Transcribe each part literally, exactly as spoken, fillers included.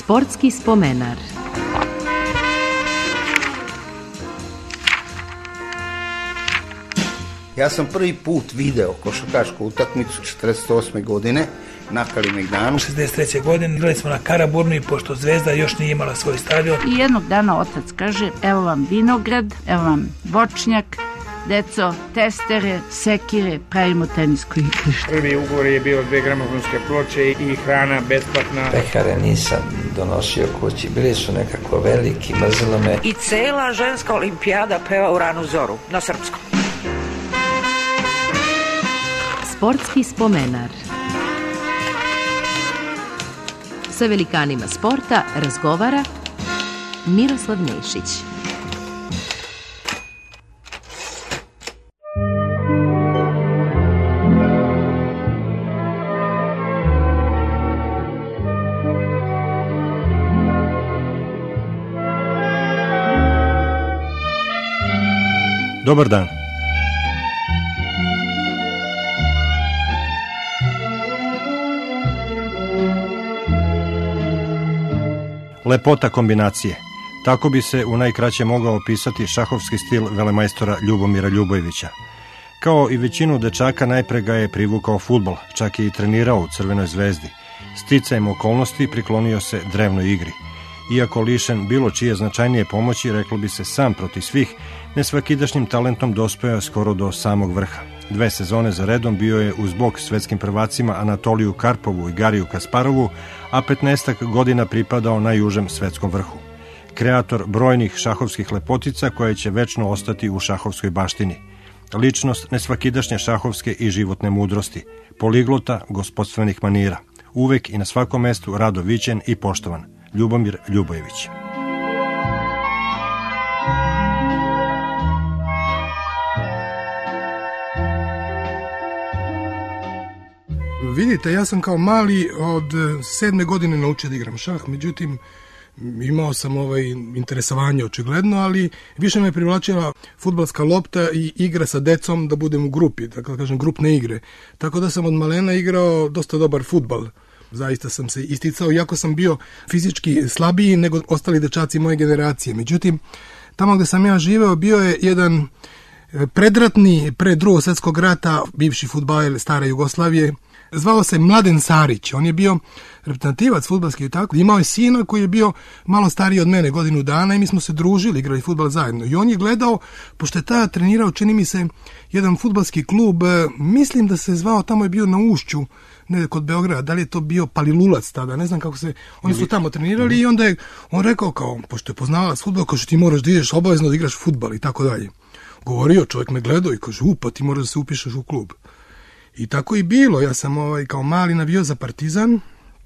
Sportski spomenar. Ja sam prvi put video košarkašku utakmicu četrdeset osme godine na Kalemegdanu. šezdeset treće godine igrali smo na Karaburnu i pošto Zvezda još nije imala svoj stadion. I jednog dana otac kaže, evo vam vinograd, evo vam voćnjak, deco, testere, sekire, pravimo tenisko igrište. Prvi ugovor je bio dve gramofonske ploče i hrana besplatna. Pehare nisam donosio kući, bili su nekako veliki, mrzilo me. I cela ženska olimpijada peva u ranu zoru, na srpskom. Sportski spomenar. Sa velikanima sporta razgovara Miroslav Nešić. Dobar dan. Lepota kombinacije. Tako bi se u najkraće mogao opisati šahovski stil velemajstora Ljubomira Ljubojevića. Kao i većinu dečaka najpre ga je privukao fudbal, čak je i trenirao u Crvenoj Zvezdi. Sticajem okolnosti priklonio se drevnoj igri. Iako lišen bilo čije značajnije pomoći, reklo bi se sam protiv svih, nesvakidašnjim talentom dospeo skoro do samog vrha. Dve sezone za redom bio je uz bok svetskim prvacima Anatoliju Karpovu i Gariju Kasparovu, a petnaestak godina pripadao najužem svetskom vrhu. Kreator brojnih šahovskih lepotica koje će večno ostati u šahovskoj baštini. Ličnost nesvakidašnje šahovske i životne mudrosti, poliglota gospodstvenih manira. Uvek i na svakom mestu rado viđen i poštovan. Ljubomir Ljubojević. Vidite, ja sam kao mali od sedme godine naučio da igram šah, međutim imao sam ovaj interesovanje očigledno, ali više me privlačila fudbalska lopta i igra sa decom da budem u grupi, dakle kažem grupne igre. Tako da sam od malena igrao dosta dobar fudbal. Zaista sam se isticao, iako sam bio fizički slabiji nego ostali dečaci moje generacije. Međutim, tamo gde sam ja živeo bio je jedan predratni, pre drugog svjetskog rata, bivši fudbaler stare Jugoslavije, zvao se Mladen Sarić. On je bio reprezentativac fudbalski i tako. Imao je sina koji je bio malo stariji od mene, godinu dana, i mi smo se družili, igrali fudbal zajedno. I on je gledao, pošto je tada trenirao, čini mi se, jedan fudbalski klub, mislim da se zvao, tamo je bio na Ušću, ne kod Beograda, da li je to bio Palilulac tada, ne znam kako se, oni su tamo trenirali mm-hmm. i onda je on rekao kao, pošto je poznavalac fudbal, kao što ti moraš da ideš obavezno da igraš fudbal i tako dalje. Govorio, čovjek me gledao i kaže, upa, ti moraš da se upišeš u klub. I tako i bilo, ja sam ovaj, kao mali navio za Partizan,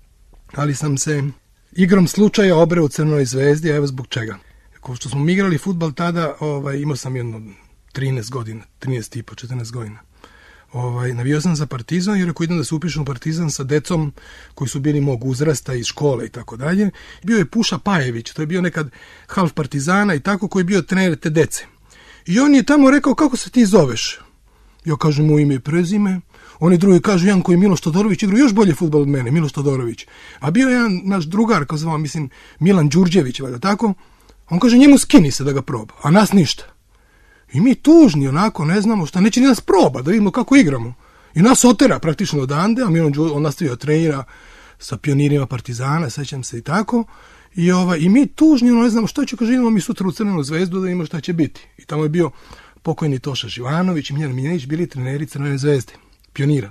ali sam se igrom slučaja obreo u Crvenoj Zvezdi, a evo zbog čega. Kao što smo mi igrali fudbal tada, ovaj, imao sam jedno trinaest godina, trinaest i po, četrnaest godina. Ovaj, navio sam za Partizan jer ako idem da se upišem u Partizan sa decom koji su bili mog uzrasta iz škole i tako dalje. Bio je Puša Pajević, to je bio nekad half Partizana i tako, koji je bio trener te dece. I on je tamo rekao, kako se ti zoveš? Ja kažem mu ime i prezime. Oni drugi kažu, jedan koji je Miloš Todorović, igra još bolje fudbal od mene, Miloš Todorović. A bio je jedan naš drugar, kao zvao, mislim, Milan Đurđević, valjda tako. On kaže, njemu skini se da ga proba, a nas ništa. I mi tužni, onako, ne znamo šta, neće ni nas proba, da vidimo kako igramo. I nas otera praktično odande, a Milan Đurđević, on nastavio trenira sa pionirima Partizana, sećam se i tako. I, ovaj, i mi tužni, ono, ne znamo šta će, kaže, idemo mi sutra u Crvenu Zvezdu da vidimo šta će biti. I tamo je bio pokojni Toša Živanović i Miljan Miljanić, bili treneri Crvene Zvezde, pionira.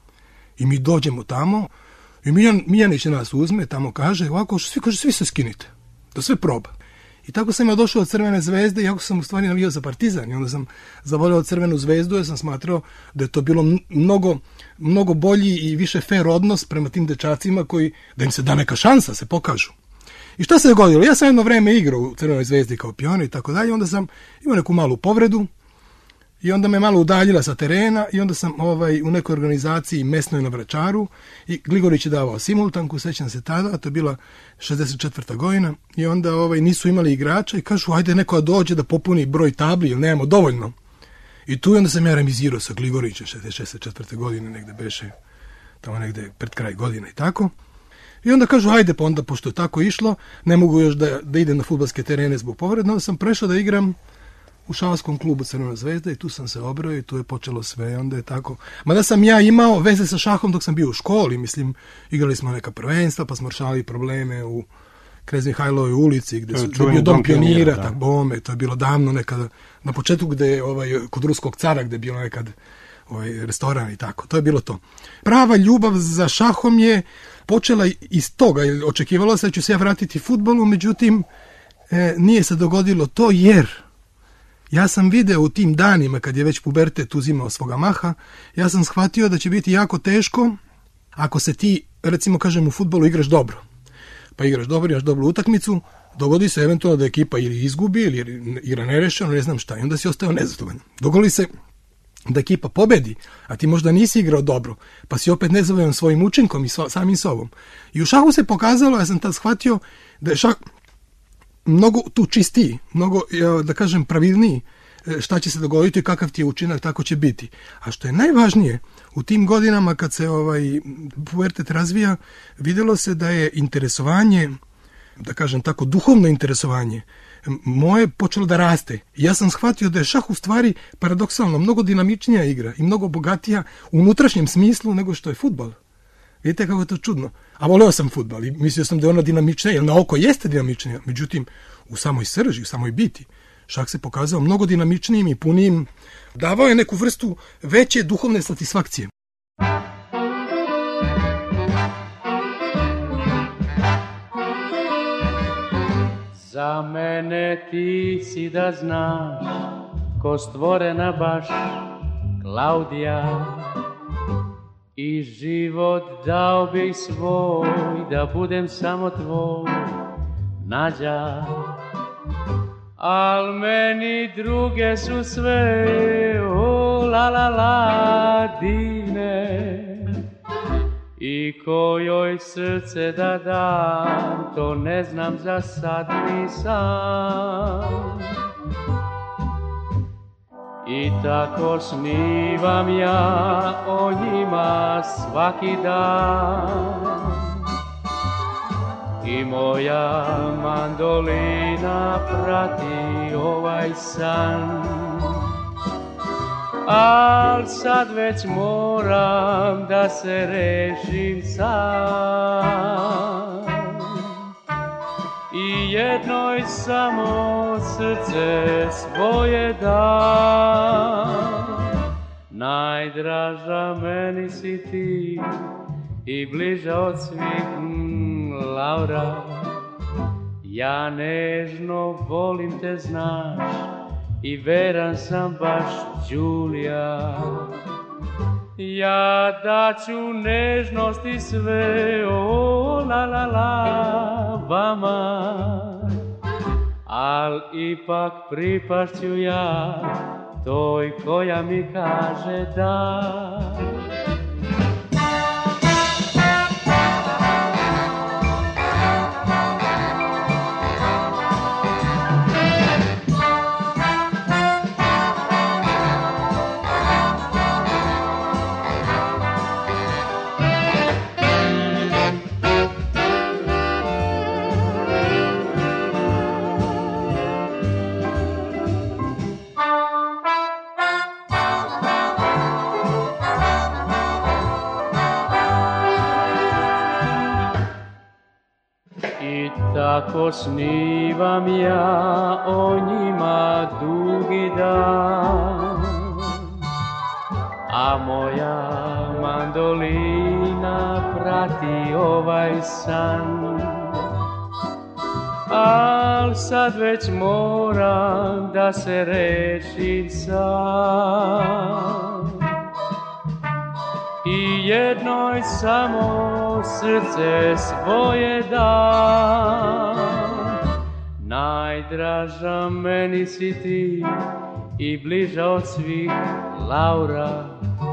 I mi dođemo tamo i Miljan, Miljanić nas uzme, tamo kaže, ovako, svi, kaže, svi se skinite, da sve proba. I tako sam ja došao od Crvene Zvezde, iako sam u stvari navio za Partizan, i onda sam zavolio Crvenu Zvezdu, jer sam smatrao da je to bilo mnogo, mnogo bolji i više fair odnos prema tim dečacima koji, da im se da neka šansa, se pokažu. I šta se dogodilo? Ja sam jedno vreme igrao u Crvenoj Zvezdi kao pionir i tako dalje, onda sam imao neku malu povredu i onda me malo udaljila sa terena i onda sam ovaj, u nekoj organizaciji mesnoj na Vračaru i Gligorić je davao simultanku, sećam se tada, a to je bila šezdeset četvrta godina, i onda ovaj, nisu imali igrača i kažu, ajde neko dođe da popuni broj tabli, ili nemamo dovoljno. I tu onda sam ja remizirao sa Gligorićem šezdeset četvrte godine, negde beše, tamo negde pred kraj godine i tako. I onda kažu, hajde, pa onda, pošto je tako išlo, ne mogu još da, da idem na fudbalske terene zbog povrede, onda sam prešao da igram u šahovskom klubu Crvena zvezda i tu sam se obrao i tu je počelo sve, onda je tako. Mada sam ja imao veze sa šahom dok sam bio u školi, mislim, igrali smo neka prvenstva, pa smo rešavali probleme u Knez Mihajlovoj ulici, gde su gde bio dom pionira, tak bome, to je bilo davno nekada, na početku gde je ovaj, kod ruskog cara, gde je bilo nekad ovaj, restoran i tako, to je bilo to. Prava ljubav za šahom je počela iz toga, očekivalo se da ću se ja vratiti fudbalu, međutim, e, nije se dogodilo to, jer ja sam video u tim danima, kad je već pubertet uzimao svoga maha, ja sam shvatio da će biti jako teško ako se ti, recimo kažem, u fudbalu igraš dobro. Pa igraš dobro, imaš dobru utakmicu, dogodi se eventualno da ekipa ili izgubi, ili igra nerešeno, ne znam šta, i onda si ostao nezadovoljan. Dogodi se da ekipa pobedi, a ti možda nisi igrao dobro, pa si opet nezadovoljan svojim učinkom i samim sobom. I u šahu se pokazalo, ja sam tad shvatio da je šah mnogo tu čistiji, mnogo, da kažem, pravilniji, šta će se dogoditi i kakav ti je učinak, tako će biti. A što je najvažnije, u tim godinama kad se ovaj pubertet razvija, vidjelo se da je interesovanje, da kažem tako, duhovno interesovanje, moje počelo da raste. Ja sam shvatio da je šah u stvari paradoksalno mnogo dinamičnija igra i mnogo bogatija u unutrašnjem smislu nego što je fudbal. Vidite kako je to čudno. A voleo sam fudbal i mislio sam da je ona dinamičnija, jer na oko jeste dinamičnija, međutim, u samoj srži, u samoj biti, šah se pokazao mnogo dinamičnijim i punijim, davao je neku vrstu veće duhovne satisfakcije. Za mene ti si da znaš, ko stvorena baš Klaudija, i život dao bih svoj, da budem samo tvoj, Nađa. Al meni druge su sve, o la la la, divne, i kojoj srce da dam, to ne znam za sad ni sam. I tako snivam ja o njima svaki dan, i moja mandolina prati ovaj san. Al sad već moram da se rešim sam, i jednoj samo srce svoje dam. Najdraža meni si ti i bliža od svih, mm, Laura. Ja nežno volim te, znaš, i veran sam baš, Đulija. Ja daću nežnosti sve, o la la la, vama, al ipak pripašću ja toj koja mi kaže da. Tako snivam ja o njima dugi dan, a moja mandolina prati ovaj san. Al sad već moram da se rešim sam, i jednoj samo srce svoje dam. Najdraža meni si ti i bliža od svih, Laura.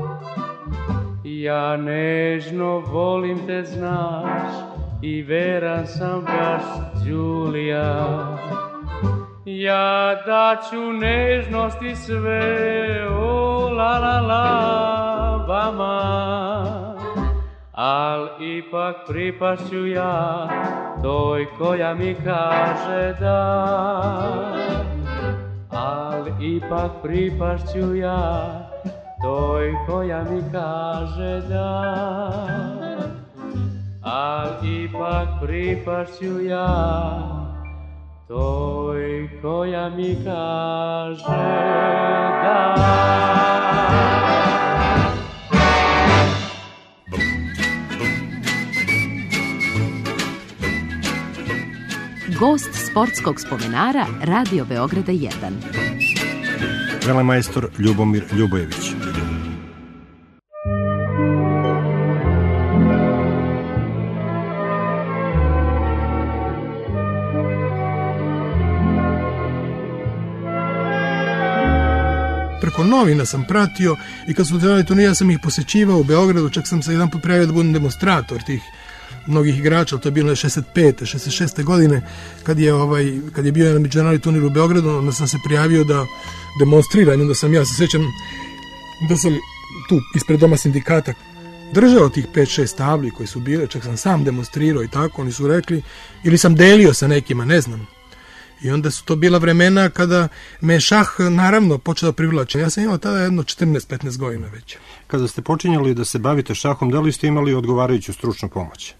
Ja nežno volim te, znaš, i veran sam baš, Đulija. Ja daću nežnosti sve, o la la la, vama, al ipak pripašću ja toj koja mi kaže da. Al ipak pripašću ja toj koja mi kaže da. Al ipak pripašću ja toj koja mi kaže da. Gost sportskog spomenara Radio Beograda jedan. Velemajstor Ljubomir Ljubojević. Preko novina sam pratio i kad su održavali turnire ja sam ih posećivao u Beogradu, čak sam se jedan put prijavio da budem demonstrator tih mnogih igrača, to je bilo šezdeset pete, šezdeset šeste godine kad je ovaj kad je bio jedan međunarodni turnir u Beogradu, onda sam se prijavio da demonstriram, onda sam ja se sećam da sam tu ispred doma sindikata držao tih pet šest tabli koji su bile, čak sam sam demonstrirao i tako, oni su rekli, ili sam delio sa nekima, ne znam. I onda su to bila vremena kada me šah naravno počeo privlačiti. Ja sam imao tada jedno četrnaest petnaest godina već. Kada ste počinjali da se bavite šahom, da li ste imali odgovarajuću stručnu pomoć?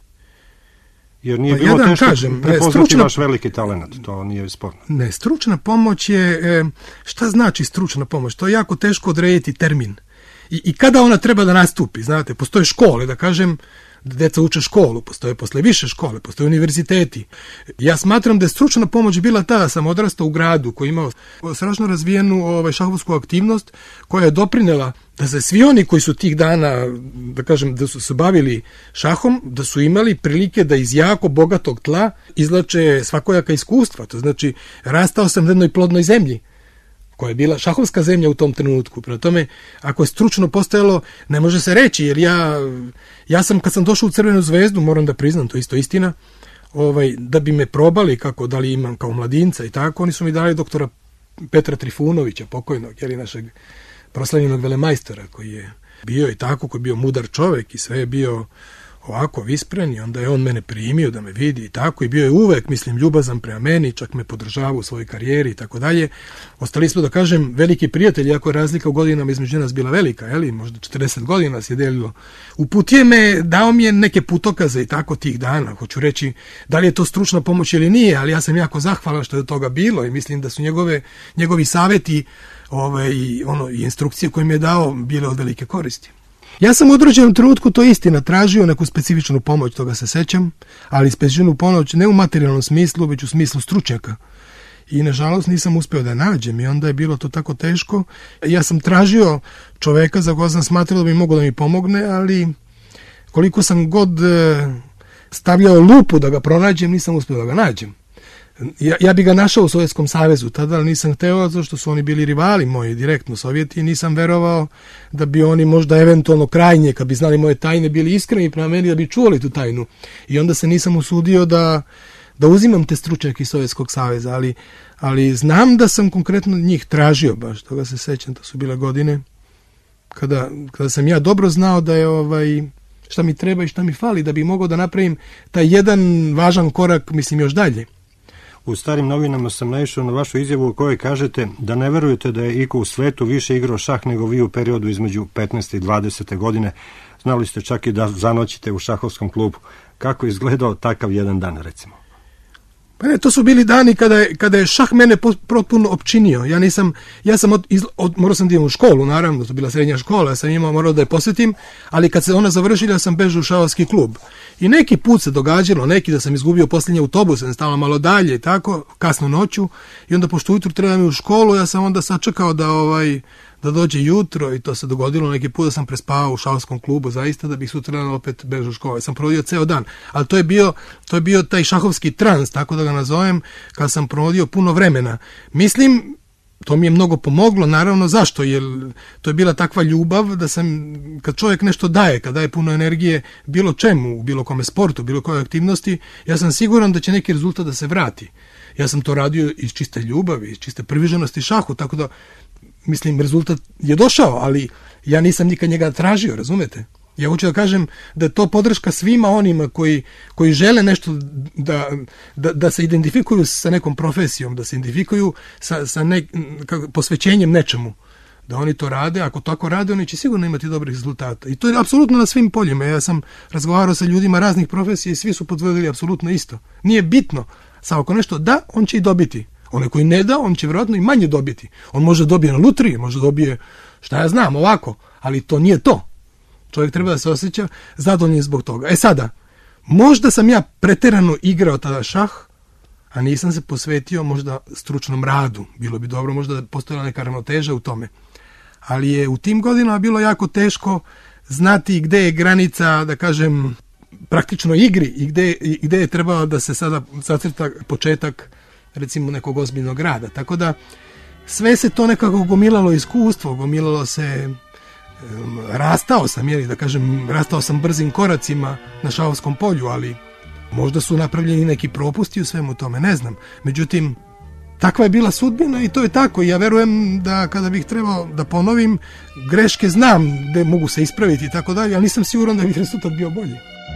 Jer nije pa bilo ja teško kažem, prepoznati stručna, vaš veliki talent, to nije sporno. Ne, stručna pomoć je, šta znači stručna pomoć? To je jako teško odrediti termin. I, i kada ona treba da nastupi, znate, postoje škole, da kažem, deca uče školu, postoje posle više škole, postoje univerziteti. Ja smatram da je stručna pomoć bila ta da sam odrastao u gradu koji imao strašno razvijenu ovaj, šahovsku aktivnost koja je doprinela da se svi oni koji su tih dana, da kažem, da su se bavili šahom, da su imali prilike da iz jako bogatog tla izlače svakojaka iskustva. To znači, rastao sam na jednoj plodnoj zemlji koja je bila šahovska zemlja u tom trenutku. Prema tome, ako je stručno postojalo, ne može se reći, jer ja, ja sam, kad sam došao u Crvenu zvezdu, moram da priznam, to je isto istina, ovaj, da bi me probali, kako, da li imam kao mladinca i tako, oni su mi dali doktora Petra Trifunovića, pokojnog, jer i našeg proslavljenog velemajstora, koji je bio i tako, koji je bio mudar čovek i sve je bio ovako vispren i onda je on mene primio da me vidi i tako i bio je uvek, mislim, ljubazan prema meni, čak me podržavao u svojoj karijeri i tako dalje. Ostali smo, da kažem, veliki prijatelji, iako je razlika u godinama između nas bila velika, jeli, možda četrdeset godina se je delilo. Uputio me, dao mi je neke putokaze i tako tih dana, hoću reći, da li je to stručna pomoć ili nije, ali ja sam jako zahvalan što je od toga bilo i mislim da su njegove, njegovi saveti ove, i, ono, i instrukcije koje mi je dao bile od velike koristi. Ja sam u određenom trenutku, to istina, tražio neku specifičnu pomoć, toga se sećam, ali specifičnu pomoć ne u materijalnom smislu, već u smislu stručnjaka. I nažalost nisam uspeo da je nađem i onda je bilo to tako teško. Ja sam tražio čoveka za koga sam smatrao da bi mogao da mi pomogne, ali koliko sam god stavljao lupu da ga pronađem, nisam uspeo da ga nađem. Ja, ja bi ga našao u Sovjetskom savezu tada, ali nisam hteo, zato što su oni bili rivali moji, direktno Sovjeti, i nisam verovao da bi oni možda eventualno krajnje, kad bi znali moje tajne, bili iskreni prema meni, da bi čuvali tu tajnu. I onda se nisam usudio da, da uzimam te stručnjake iz Sovjetskog saveza, ali, ali znam da sam konkretno njih tražio baš, toga se sećam, to su bile godine, kada, kada sam ja dobro znao da je ovaj, šta mi treba i šta mi fali, da bi mogao da napravim taj jedan važan korak, mislim, još dalje. U starim novinama sam naišao na vašu izjavu u kojoj kažete da ne verujete da je iko u svetu više igrao šah nego vi u periodu između petnaeste i dvadesete godine. Znali ste čak i da zanoćite u šahovskom klubu. Kako je izgledao takav jedan dan, recimo? Pa ne, to su bili dani kada je, kada je šah mene potpuno opčinio. Ja nisam, ja sam od, od, morao sam da idem u školu, naravno, to je bila srednja škola, ja sam imao, morao da je posjetim, ali kad se ona završila, ja sam bežao u šahovski klub. I neki put se događalo, neki da sam izgubio posljednji autobus, sam stala malo dalje i tako, kasno noću, i onda pošto ujutru treba mi u školu, ja sam onda sačekao da ovaj da dođe jutro i to se dogodilo neki put da sam prespavao u šahovskom klubu zaista da bih sutra opet bežao u školu. Ja sam provodio ceo dan, ali to je bio to je bio taj šahovski trans, tako da ga nazovem, kad sam provodio puno vremena. Mislim, to mi je mnogo pomoglo, naravno, zašto? Jer to je bila takva ljubav da sam, kad čovjek nešto daje, kad daje puno energije bilo čemu, u bilo kome sportu, bilo kojoj aktivnosti, ja sam siguran da će neki rezultat da se vrati. Ja sam to radio iz čiste ljubavi, iz čiste privrženosti šahu, tako da mislim, rezultat je došao, ali ja nisam nikad njega tražio, razumete? Ja hoću da kažem da je to podrška svima onima koji, koji žele nešto da, da, da se identifikuju sa nekom profesijom, da se identifikuju sa, sa ne, kako, posvećenjem nečemu. Da oni to rade, ako tako rade, oni će sigurno imati dobrih rezultata. I to je apsolutno na svim poljima. Ja sam razgovarao sa ljudima raznih profesija i svi su potvrdili apsolutno isto. Nije bitno, samo ako nešto da, on će i dobiti. Onaj koji ne da, on će vjerojatno i manje dobiti. On može dobije na lutriji, može dobije, šta ja znam, ovako, ali to nije to. Čovjek treba da se osjeća zadovoljan zbog toga. E sada, možda sam ja preterano igrao tada šah, a nisam se posvetio možda stručnom radu. Bilo bi dobro možda da postojala neka ravnoteža u tome. Ali je u tim godinama bilo jako teško znati gde je granica, da kažem, praktično igri i gde, i gde je trebalo da se sada zacrta početak recimo nekog ozbiljnog rada. Tako da sve se to nekako gomilalo iskustvo, gomilalo se, um, rastao sam, jeli, da kažem, rastao sam brzim koracima na šahovskom polju, ali možda su napravljeni neki propusti u svemu tome, ne znam. Međutim, takva je bila sudbina i to je tako. Ja verujem da kada bih trebao da ponovim, greške znam gde mogu se ispraviti i tako dalje, ali nisam siguran da bi rezultat bio bolji.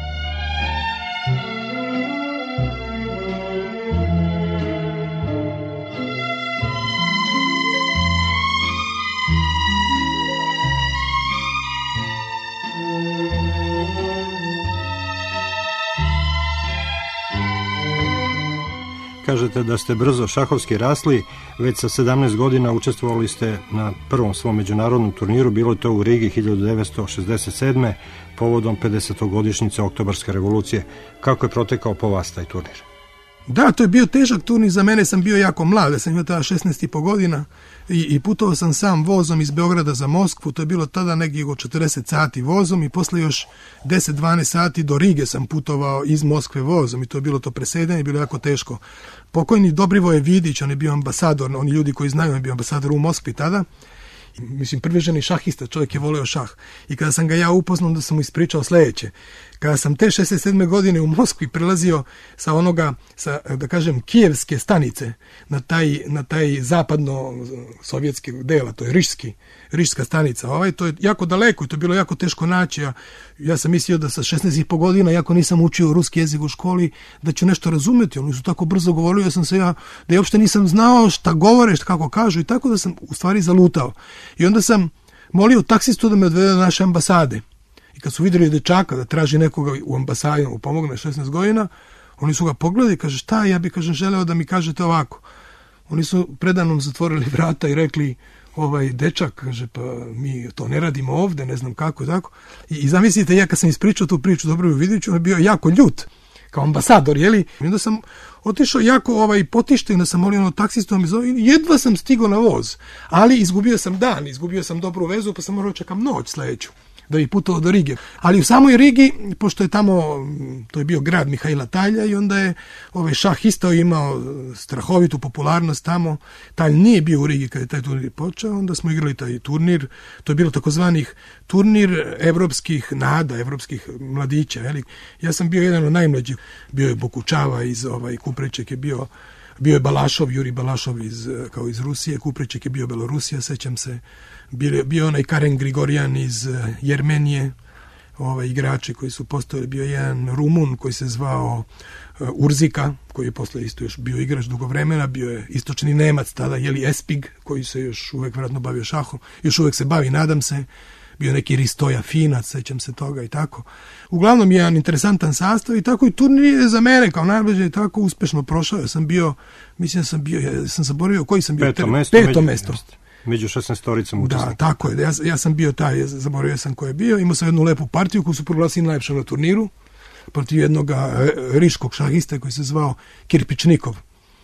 Kažete da ste brzo šahovski rasli, već sa sedamnaest godina učestvovali ste na prvom svom međunarodnom turniru, bilo je to u Rigi hiljadu devetsto šezdeset sedme povodom pedesetogodišnjice Oktobarske revolucije. Kako je protekao po vas taj turnir? Da, to je bio težak turnir, za mene sam bio jako mlad, ja sam imao tada šesnaest i po godina i, i putovao sam sam vozom iz Beograda za Moskvu, to je bilo tada negdje oko četrdeset sati vozom i posle još deset do dvanaest sati do Rige sam putovao iz Moskve vozom i to je bilo to presedanje, bilo jako teško. Pokojni Dobrivoje Vidić, on je bio ambasador, oni ljudi koji znaju, on je bio ambasador u Moskvi tada, mislim privrženi šahista, čovjek je voleo šah. I kada sam ga ja upoznao, da sam mu ispričao sljedeće. Kada sam te šezdeset sedme godine u Moskvi prelazio sa onoga, sa, da kažem, kijevske stanice na taj, na taj zapadno-sovjetski dela, to je Rišski, Rišska stanica, ovaj, to je jako daleko i to je bilo jako teško naći. Ja, ja sam mislio da sa šesnaest i po godina, jako nisam učio ruski jezik u školi, da ću nešto razumjeti. Oni su tako brzo govorili, ja sam se ja, da ja uopšte nisam znao šta govore, šta kako kažu i tako da sam u stvari zalutao. I onda sam molio taksistu da me odvede do naše ambasade. I kad su vidjeli dečaka da traži nekoga u ambasadi, mu pomogne šesnaest godina, oni su ga pogledali i kaže, šta, ja bih, kažem, želeo da mi kažete ovako. Oni su predanom zatvorili vrata i rekli, ovaj dečak, kaže, pa mi to ne radimo ovde, ne znam kako i tako. I, i zamislite, ja kad sam ispričao tu priču Dobrovu Vidiću, on je bio jako ljut, kao ambasador, jeli? I onda sam otišao jako ovaj, potišten, da sam molio ono taksistu, mi zove, jedva sam stigao na voz, ali izgubio sam dan, izgubio sam dobru vezu, pa sam morao čekam noć sledeću da bi putovao do Rige. Ali u samoj Rigi, pošto je tamo, to je bio grad Mihajla Talja i onda je ovaj šah isto imao strahovitu popularnost tamo. Talj nije bio u Rigi kada je taj turnir počeo, onda smo igrali taj turnir, to je bilo takozvanih turnir evropskih nada, evropskih mladića. Jeli? Ja sam bio jedan od najmlađih, bio je Bokučava iz ovaj, Kupreček je bio, bio je Balašov, Juri Balašov iz, kao iz Rusije, Kupreček je bio Belorusija, sećam se. Bio, bio onaj Karen Grigorjan iz Jermenije, ovaj, igrači koji su postojali, bio jedan Rumun koji se zvao uh, Urzika, koji je posle isto još bio igrač dugo vremena, bio je istočni Nemac tada, jeli Espig, koji se još uvek vratno bavio šahom, još uvek se bavi, nadam se, bio neki Ristoja Finac, sećam se toga i tako. Uglavnom je jedan interesantan sastav i tako i turnir je za mene kao najbliže tako uspešno prošao. Ja sam bio, mislim da sam bio, ja sam zaboravio koji sam bio. Peto mesto. Peto mesto. Među šesnaestoricom učesnika. Da, tako je. Ja, ja sam bio taj, ja zaboravio sam ko je bio. Imao sam jednu lepu partiju koju su proglasili najlepšom na turniru protiv jednog riškog šahista koji se zvao Kirpičnikov.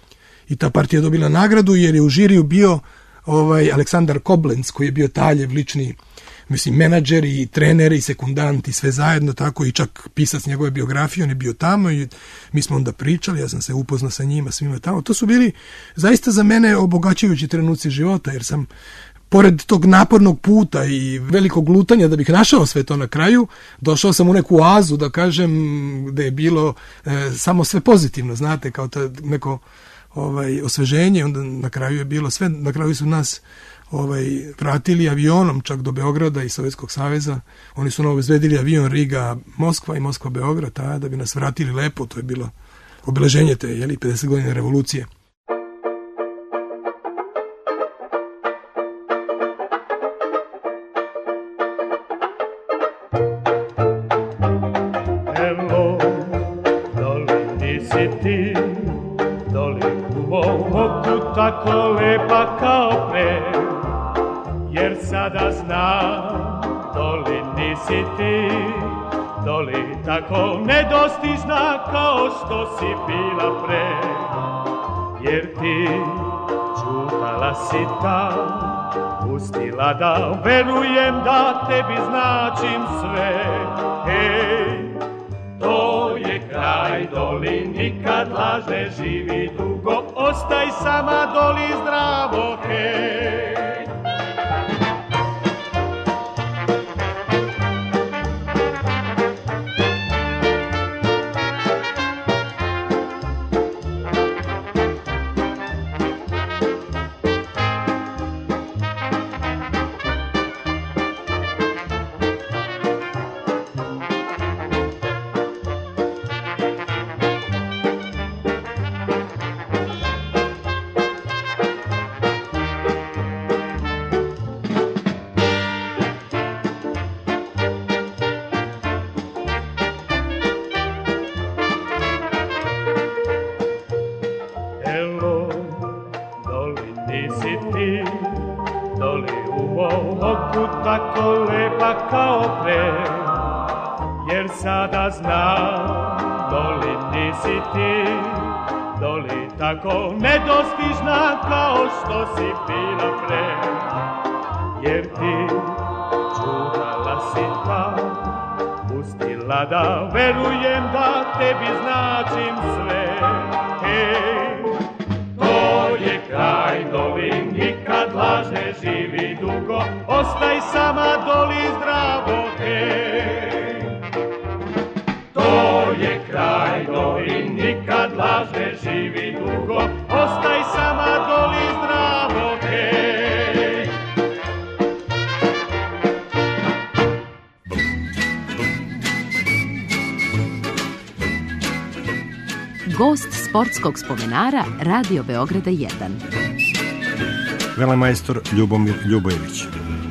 I ta partija je dobila nagradu jer je u žiriju bio ovaj Aleksandar Koblenc koji je bio Taljev lični, mislim, menadžer i trener i sekundant i sve zajedno tako i čak pisac njegove biografije, on je bio tamo i mi smo onda pričali, ja sam se upoznao sa njima, svima tamo. To su bili zaista za mene obogaćujući trenuci života, jer sam pored tog napornog puta i velikog lutanja da bih našao sve to na kraju, došao sam u neku oazu, da kažem, da je bilo e, samo sve pozitivno, znate, kao to neko ovaj, osveženje, onda na kraju je bilo sve, na kraju su nas ovaj, vratili avionom čak do Beograda i Sovjetskog saveza. Oni su nam obezbedili avion Riga-Moskva i Moskva-Beograd, a da bi nas vratili lepo, to je bilo obeleženje te, jeli, pedeset godina revolucije. Tako lepa kao pre, jer sada znam, Doli nisi ti, Doli tako nedostižna kao što si bila pre, jer ti čutala si tam, pustila da verujem da tebi značim sve. Hej, to je kraj, Doli, nikad laž ne živi dugo, ostaj sama, Doli, zdravo, hej. Sada znam, Doli nisi ti, Doli tako nedostižna kao što si bila pre, jer ti čutala si tam, pustila da verujem da tebi značim sve. Hej, to je kraj, Doli, nikad laž ne živi dugo, ostaj sama, Doli, zdravo, hej. To je kraj, Doli, nikad laž ne živi dugo, ostaj sama, Doli, zdravo, hej. Gost sportskog spomenara Radio Beograda jedan. Velemajstor Ljubomir Ljubojević.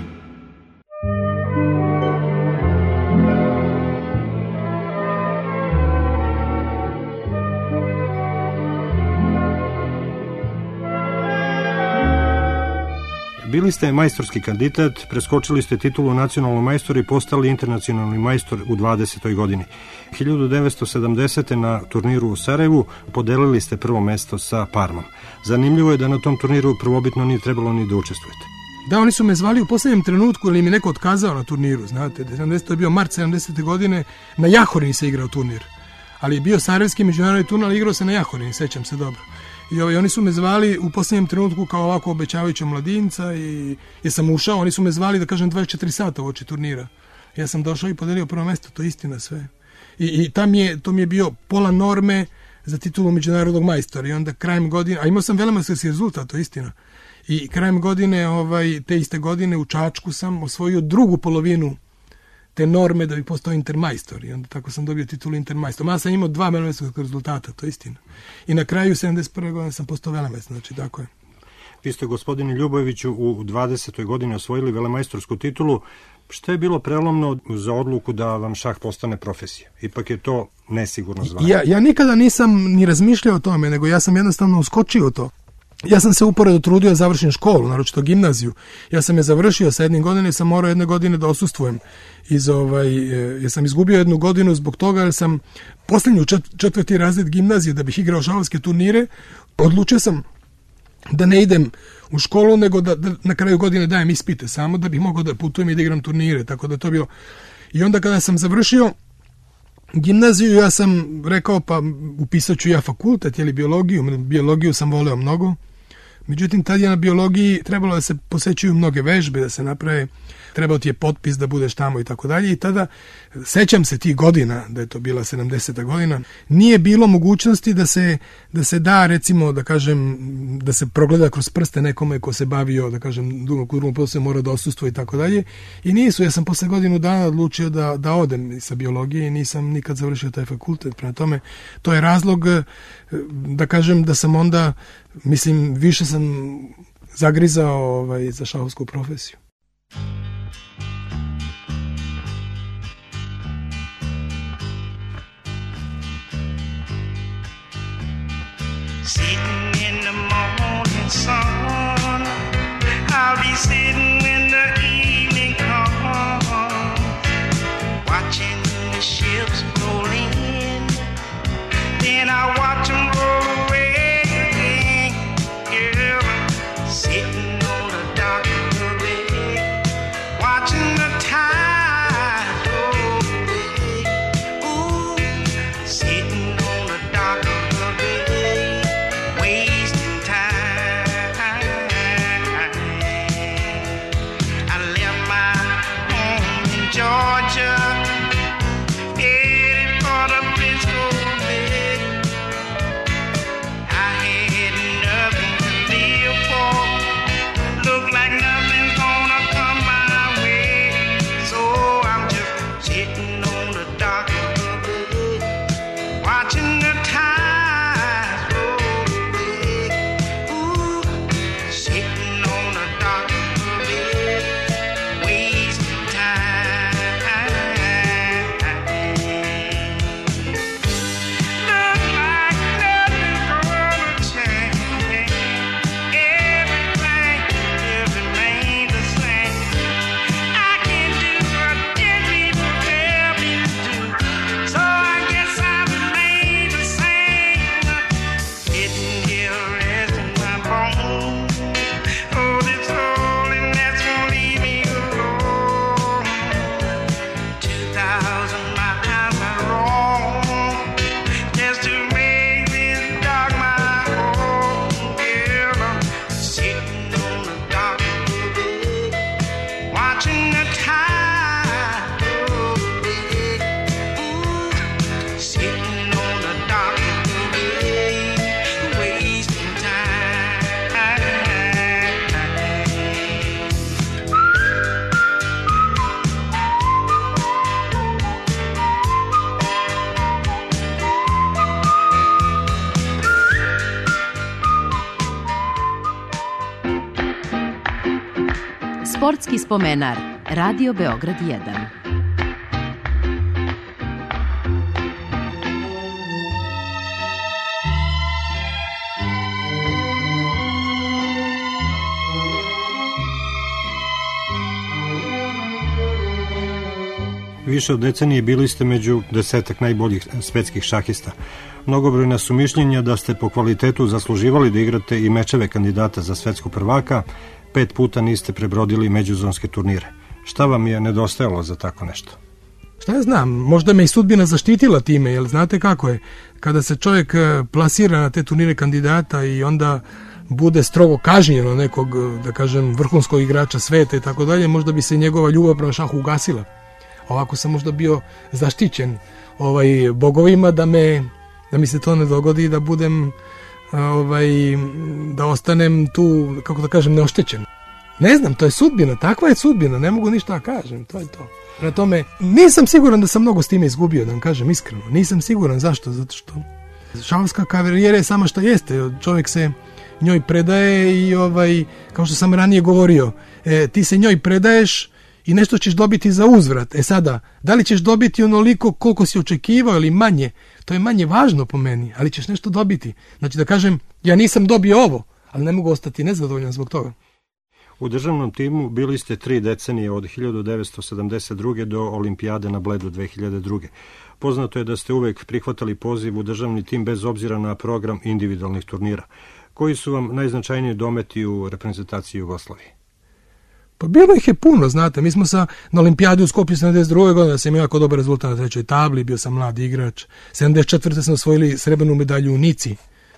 Bili ste majstorski kandidat, preskočili ste titulu nacionalnog majstora i postali internacionalni majstor u dvadesetoj godini. hiljadu devetsto sedamdesete. na turniru u Sarajevu podelili ste prvo mesto sa Parmom. Zanimljivo je da na tom turniru prvobitno nije trebalo ni da učestvujete. Da, oni su me zvali u posljednjem trenutku, ali mi neko otkazao na turniru, znate. sedamdesete. je bio mart sedamdesete. godine, na Jahorini se igrao turnir. Ali je bio Sarajevski međunarodni turnir, ali igrao se na Jahorini, sećam se dobro. I ovaj, oni su me zvali u posljednjem trenutku kao ovako obećavajućeg mladinca i ja sam ušao, oni su me zvali da kažem dvadeset četiri sata uoči turnira. Ja sam došao i podelio prvo mesto, to je istina sve. I, i tam je, to mi je bio pola norme za titulu međunarodnog majstora i onda krajem godine, a imao sam velemajstorski rezultat, to je istina. I krajem godine, ovaj, te iste godine u Čačku sam osvojio drugu polovinu te norme da bi postao intermajstor i onda tako sam dobio titulu intermajstor. Ma sam imao dva velemajstorskog rezultata, to je istina. I na kraju sedamdeset prve. godine sam postao velemajstor, znači tako je. Vi ste, gospodine Ljubojeviću, u dvadesetoj. godini osvojili velemajstorsku titulu. Šta je bilo prelomno za odluku da vam šah postane profesija? Ipak je to nesigurno zvanje. Ja, ja nikada nisam ni razmišljao o tome, nego ja sam jednostavno uskočio u to. Ja sam se uporedo trudio da završim školu, naročito gimnaziju. Ja sam je završio sa jednim godine i sam morao jedne godine da osustvujem. Iz ovaj, ja sam izgubio jednu godinu zbog toga jer sam posljednju čet, četvrti razred gimnazije da bih igrao šahovske turnire, odlučio sam da ne idem u školu, nego da, da na kraju godine dajem ispite samo da bih mogao da putujem i da igram turnire, tako da to bilo. I onda kada sam završio gimnaziju, ja sam rekao pa upisat ću ja fakultet, jeli biologiju, biologiju sam voleo mnogo, Međutim, tad je na biologiji trebalo da se posećuju mnoge vežbe, da se naprave, trebao ti je potpis da budeš tamo i tako dalje. I tada, sećam se tih godina, da je to bila sedamdeseta godina, nije bilo mogućnosti da se, da se da, recimo, da kažem, da se progleda kroz prste nekome ko se bavio, da kažem, drugom posle mora da odsustuje i tako dalje. I nisu, ja sam posle godinu dana odlučio da, da odem sa biologije i nisam nikad završio taj fakultet. Prema tome, to je razlog, da kažem, da sam onda, mislim, više sam zagrizao ovaj, za šahovsku profesiju. Sitting in the morning sun, I'll be sitting when the evening comes, watching the ships roll in, then I watch them roll away, girl, sitting on the dock of the bay, watching the tide roll away, ooh, sitting on the dock of the bay, wasting time. I left my home in Georgia, headed for the Frisco Bay. I had nothing to live for, look like nothing's gonna come my way, so I'm just sitting on the dock of the bay, watching the tides roll away, ooh, sitting on the dock of the bay, wasting time. Look like nothing's gonna change, everything will remain the same. I can do what dead people tell me to do, so I guess I remain the same. Sitting here resting my bones, oh, this loneliness won't leave me alone. Two thousand miles I roam, just to make this dark my home. Girl, I'm sitting on the dock of the bay, watching the tide roll away, ooh, sitting on the dock of the bay, wasting time. Sportski spomenar, Radio Beograd jedan. Više od decenije bili ste među desetak najboljih svetskih šahista. Mnogobrojna su mišljenja da ste po kvalitetu zasluživali da igrate i mečeve kandidata za svetskog prvaka, pet puta niste prebrodili međuzonske turnire. Šta vam je nedostajalo za tako nešto? Šta ja znam, možda me i sudbina zaštitila time, jer znate kako je, kada se čovjek plasira na te turnire kandidata i onda bude strogo kažnjeno nekog, da kažem, vrhunskog igrača sveta i tako dalje, možda bi se njegova ljubav prema šahu ugasila. Ovako sam možda bio zaštićen ovaj, bogovima da, me, da mi se to ne dogodi i da budem, ovaj, da ostanem tu, kako da kažem, neoštećen. Ne znam, to je sudbina, takva je sudbina, ne mogu ništa da kažem, to je to. Prema tome, nisam siguran da sam mnogo s time izgubio, da vam kažem iskreno. Nisam siguran, zašto? Zato što šahovska karijera je sama šta jeste, čovjek se njoj predaje i ovaj, kao što sam ranije govorio, e, ti se njoj predaješ i nešto ćeš dobiti za uzvrat. E sada, da li ćeš dobiti onoliko koliko si očekivao ili manje, to je manje važno po meni, ali ćeš nešto dobiti. Znači da kažem, ja nisam dobio ovo, ali ne mogu ostati nezadovoljan zbog toga. U državnom timu bili ste tri decenije od hiljadu devetsto sedamdeset druge do olimpijade na Bledu dve hiljade druge. Poznato je da ste uvek prihvatali poziv u državni tim bez obzira na program individualnih turnira. Koji su vam najznačajniji dometi u reprezentaciji Jugoslavije? Pa bilo ih je puno, znate, mi smo sa, na olimpijadi u Skopju sedamdeset druge godine, da sam imao jako dobar rezultat na trećoj tabli, bio sam mladi igrač. sedamdeset četvrte smo osvojili srebrnu medalju u Nici,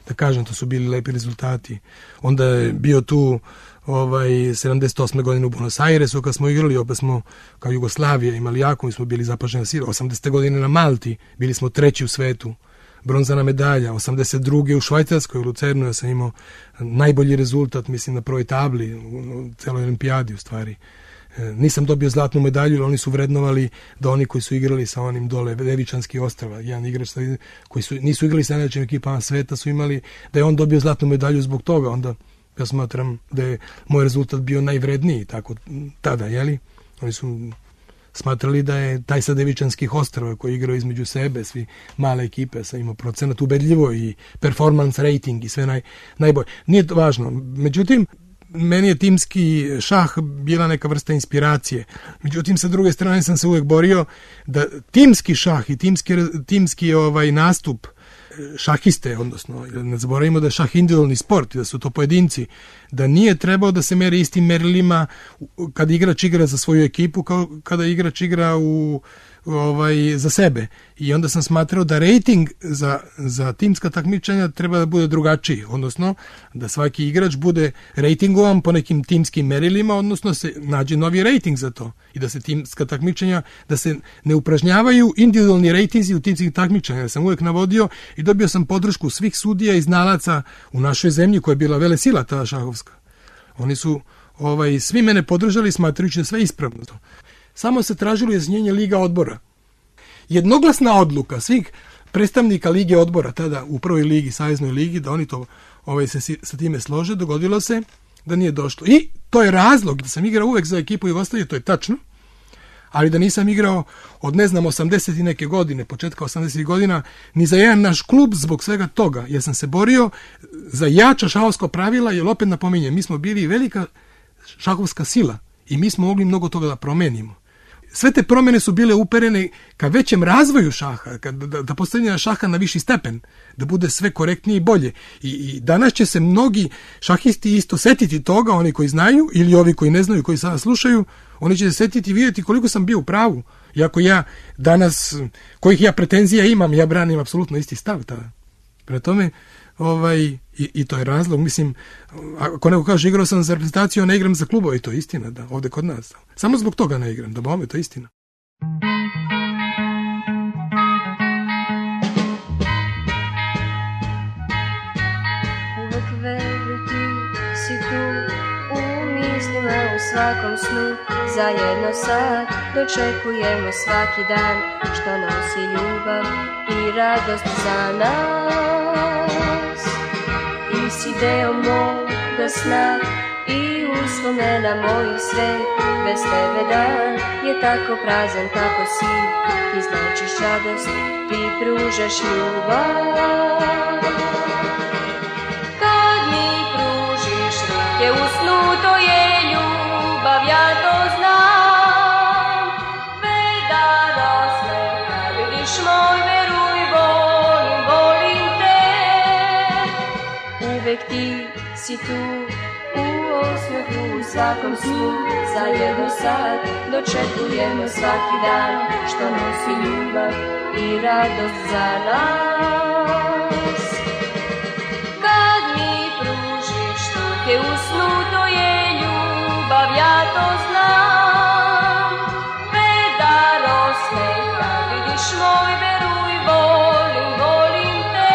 da kažem, to su bili lepi rezultati. Onda je bio tu ovaj, sedamdeset osme godine u Buenos Airesu kad smo igrali, opet smo kao Jugoslavija imali jako, mi smo bili zapažena sila. osamdesete godine na Malti, bili smo treći u svetu, bronzana medalja. osamdeset druge u Švajcarskoj, u Lucernu, ja sam imao najbolji rezultat, mislim, na prvoj tabli u celoj olimpijadi u stvari. Nisam dobio zlatnu medalju, ali oni su vrednovali da oni koji su igrali sa onim dole Devičanski ostrava, jedan igrač koji su, nisu igrali sa najvećim ekipama sveta, su imali da je on dobio zlatnu medalju zbog toga. Onda ja smatram da je moj rezultat bio najvredniji tako tada, jeli? Oni su smatrali da je taj sa Devičanskih ostrava koji igrao između sebe, svi male ekipe, sa imao procenat ubedljivo i performance rating i sve naj, najbolje. Nije to važno. Međutim, meni je timski šah bila neka vrsta inspiracije. Međutim, sa druge strane sam se uvek borio da timski šah i timski, timski ovaj nastup šahiste, odnosno ne zaboravimo da je šah individualni sport i da su to pojedinci, da nije trebao da se meri istim merilima kada igrač igra za svoju ekipu kao kada igrač igra u ovaj, za sebe. I onda sam smatrao da rating za, za timska takmičenja treba da bude drugačiji, odnosno da svaki igrač bude ratingovan po nekim timskim merilima, odnosno se nađe novi rating za to i da se timska takmičenja, da se ne upražnjavaju individualni ratinzi u timskih takmičenja. Ja sam uvek navodio i dobio sam podršku svih sudija i znalaca u našoj zemlji koja je bila velesila tada šahovska. Oni su ovaj, svi mene podržali smatrajući da sve ispravno. Samo se tražilo izmjenjenje Liga odbora. Jednoglasna odluka svih predstavnika Lige odbora tada u prvoj ligi, saveznoj ligi, da oni to ovaj, se sa time slože, dogodilo se da nije došlo. I to je razlog da sam igrao uvek za ekipu Jugoslavije, to je tačno, ali da nisam igrao od, ne znam, osamdeset i neke godine, početka osamdesetih godina, ni za jedan naš klub zbog svega toga, jer sam se borio za jača šahovska pravila, jer opet napominjem, mi smo bili velika šahovska sila i mi smo mogli mnogo toga da promenimo. Sve te promjene su bile uperene ka većem razvoju šaha, ka, da, da postavljanje šaha na viši stepen, da bude sve korektnije i bolje. I, i danas će se mnogi šahisti isto setiti toga, oni koji znaju ili ovi koji ne znaju, koji sada slušaju, oni će se setiti i vidjeti koliko sam bio u pravu. Iako ja danas, kojih ja pretenzija imam, ja branim apsolutno isti stav tada. Prema tome, ovaj, i, i to je razlog, mislim, ako neko kaže igrao sam za reprezentaciju, a ne igram za klubove, i to je istina, da, ovde kod nas. Samo zbog toga ne igram, da bome, to je istina. Uvek veliki si tu u mislima, u svakom snu, zajedno sad dočekujemo svaki dan što nosi ljubav i radost za nas. Ti si deo moga sna i uspomena mojih sve, bez tebe dan je tako prazan kako si. Ti značiš radost, ti pružaš ljubav. Kad mi pružiš ruke u snu, to je ljubav, ja to znam. Vedar osmeha, vidiš moj, veruj, volim, volim te. Uvek ti si tu u osmehu, u svakom snu, zajedno sad dočekujemo svaki dan što nosi ljubav i radost za nas. Kad mi pružiš ruke u snu, to je ljubav, ja to znam. Vedar osmeha, vidiš moj, veruj, volim, volim te.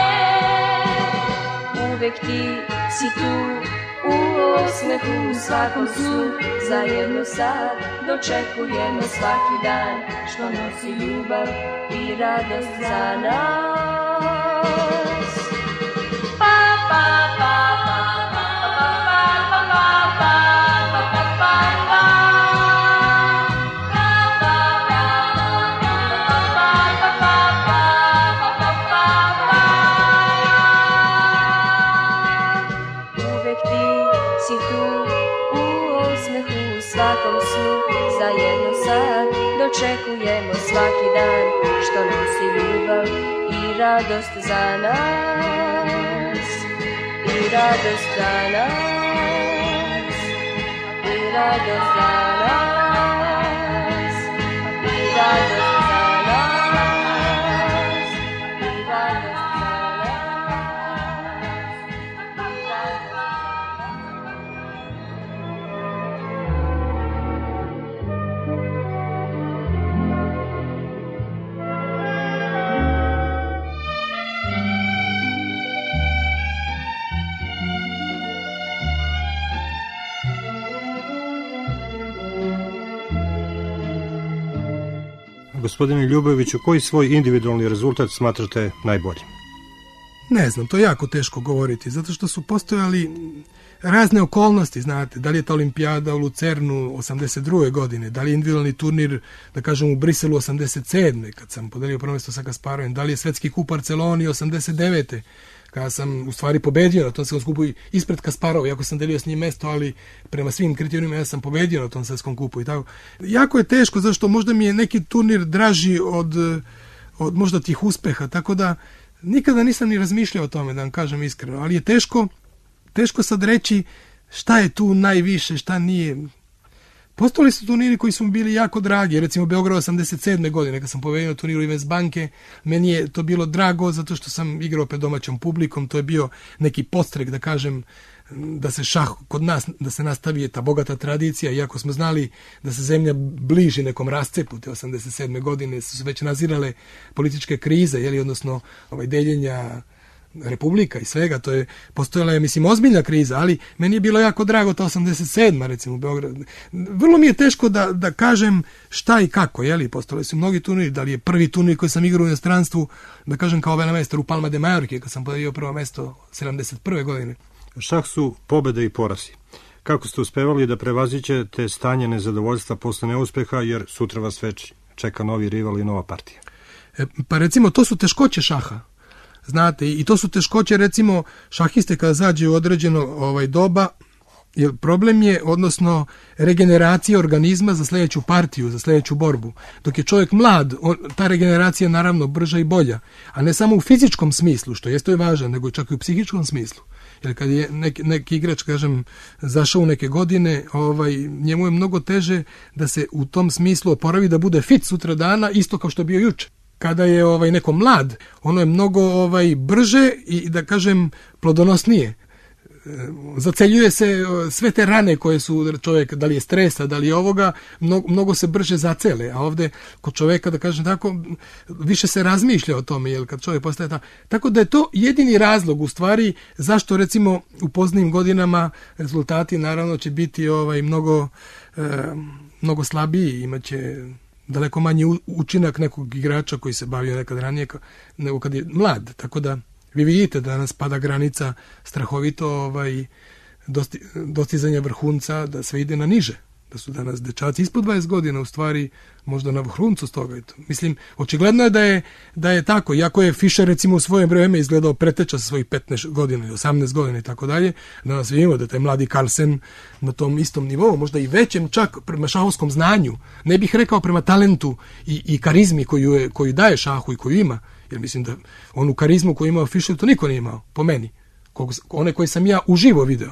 Uvek ti si tu u osmehu, u svakom snu, zajedno sad dočekujemo svaki dan što nosi ljubav i radost za nas. Pa, pa, pa, pa, pa, pa, pa, pa, pa, pa, pa, pa, pa. Zajedno sad dočekujemo svaki dan što nosi ljubav i radost za nas. I radost za nas. I radost za nas. I radost za nas. I radost za nas. Gospodine Ljubojeviću, koji svoj individualni rezultat smatrate najboljim? Ne znam, to je jako teško govoriti, zato što su postojali razne okolnosti, znate, da li je ta olimpijada u Lucernu osamdeset druge godine, da li je individualni turnir, da kažem, u Briselu osamdeset sedme kad sam podelio prvo mesto sa Kasparovim, da li je svetski kup Barceloni osamdeset devete kada sam u stvari pobedio na tom svetskom kupu ispred Kasparova, iako sam delio s njim mesto, ali prema svim kriterijima ja sam pobedio na tom svetskom kupu i tako. Jako je teško, zašto možda mi je neki turnir draži od, od možda tih uspeha, tako da nikada nisam ni razmišljao o tome, da vam kažem iskreno, ali je teško, teško sad reći šta je tu najviše, šta nije. Postojali su turniri koji su mi bili jako dragi, recimo Beograd osamdeset sedme godine, kad sam pobedio na turniru Investbanke, meni je to bilo drago zato što sam igrao pred domaćom publikom, to je bio neki podstrek, da kažem, da se šah kod nas, da se nastavi ta bogata tradicija, iako smo znali da se zemlja bliži nekom rascepu, te osamdeset sedme godine su već nazirale političke krize, jeli, odnosno ovaj, deljenja republika i svega, to je postojala je, mislim, ozbiljna kriza, ali meni je bilo jako drago ta osamdeset sedma recimo u Beogradu. Vrlo mi je teško da, da kažem šta i kako, jeli, postojali su mnogi turniri, da li je prvi turnir koji sam igrao u inostranstvu, da kažem kao velemajstor u Palma de Majorke, kad sam podelio prvo mesto sedamdeset prve godine. Šah su pobede i porazi. Kako ste uspevali da prevazićete stanje nezadovoljstva posle neuspeha, jer sutra vas već čeka novi rival i nova partija? E, pa recimo, to su teškoće šaha. Znate, i to su teškoće, recimo, šahiste kada zađe u određeno ovaj, doba, jer problem je, odnosno, regeneracija organizma za sljedeću partiju, za sljedeću borbu. Dok je čovjek mlad, on, ta regeneracija naravno brža i bolja, a ne samo u fizičkom smislu, što jeste je važno, nego čak i u psihičkom smislu. Jer kad je neki, neki igrač, kažem, zašao u neke godine, ovaj, njemu je mnogo teže da se u tom smislu oporavi, da bude fit sutra dana, isto kao što je bio juče. Kada je ovaj neko mlad, ono je mnogo ovaj brže i, da kažem, plodonosnije. Zaceljuje se sve te rane koje su čovjek, da li je stresa, da li je ovoga, mnogo, mnogo se brže zacele, a ovde kod čovjeka, da kažem tako, više se razmišlja o tome, jel, kad čovjek postaje tako. Tako da je to jedini razlog u stvari zašto, recimo, u poznijim godinama rezultati naravno će biti ovaj mnogo, eh, mnogo slabiji, imaće daleko manji učinak nekog igrača koji se bavio nekad ranije nego kad je mlad, tako da vi vidite da danas pada granica strahovito ovaj, dosti, dostizanja vrhunca, da sve ide na niže, da su danas dečaci ispod dvadeset godina u stvari možda na vrhuncu s toga. Mislim, očigledno je da je, da je tako, iako je Fischer recimo u svoje vreme izgledao preteča sa svojih petnaest godina ili osamnaest godina i tako dalje, danas vidimo da taj mladi Carlsen na tom istom nivou, možda i većem čak prema šahovskom znanju, ne bih rekao prema talentu i, i karizmi koju, je, koju daje šahu i koju ima, jer mislim da onu karizmu koju imao Fischer to niko nije imao, po meni, one koje sam ja uživo video.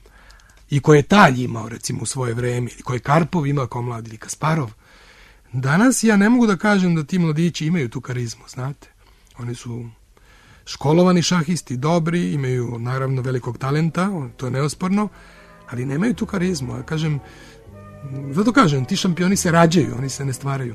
I koje je Talj imao, recimo, u svoje vreme, ili koje je Karpov imao kao mlad, ili Kasparov. Danas ja ne mogu da kažem da ti mladići imaju tu karizmu, znate. Oni su školovani šahisti, dobri, imaju, naravno, velikog talenta, to je neosporno, ali nemaju tu karizmu. Ja kažem, zato kažem, ti šampioni se rađaju, oni se ne stvaraju.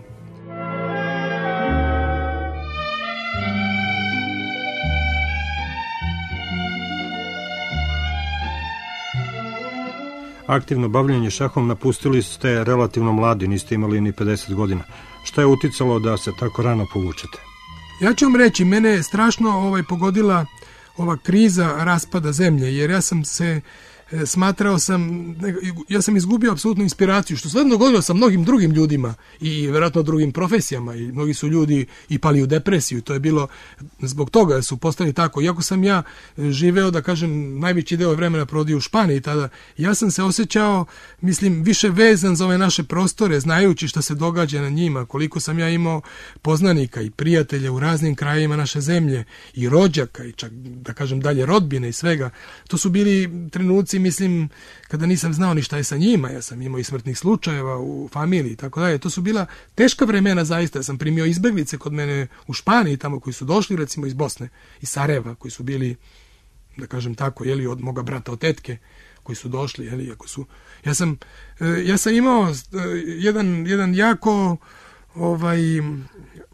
Aktivno bavljenje šahom napustili ste relativno mladi, niste imali ni pedeset godina. Šta je uticalo da se tako rano povučete? Ja ću vam reći, mene je strašno ovaj, pogodila ova kriza raspada zemlje, jer ja sam se e, smatrao sam, ja sam izgubio apsolutnu inspiraciju, što se dogodilo sa mnogim drugim ljudima i vjerojatno drugim profesijama, i mnogi su ljudi i pali u depresiju, to je bilo zbog toga su postali tako. Iako sam ja živeo, da kažem, najveći deo vremena provodio u Španiji tada, ja sam se osjećao, mislim, više vezan za ove naše prostore, znajući šta se događa na njima, koliko sam ja imao poznanika i prijatelja u raznim krajevima naše zemlje i rođaka i čak, da kažem, dalje rodbine i svega. To su bili trenuci, mislim, kada nisam znao ni šta je sa njima, ja sam imao i smrtnih slučajeva u familiji i tako dalje. To su bila teška vremena zaista, ja sam primio izbeglice kod mene u Španiji, tamo koji su došli recimo iz Bosne, iz Sarajeva, koji su bili, da kažem tako, jeli, od moga brata, od tetke, koji su došli, jeli, ako su... Ja sam, ja sam imao jedan, jedan jako ovaj,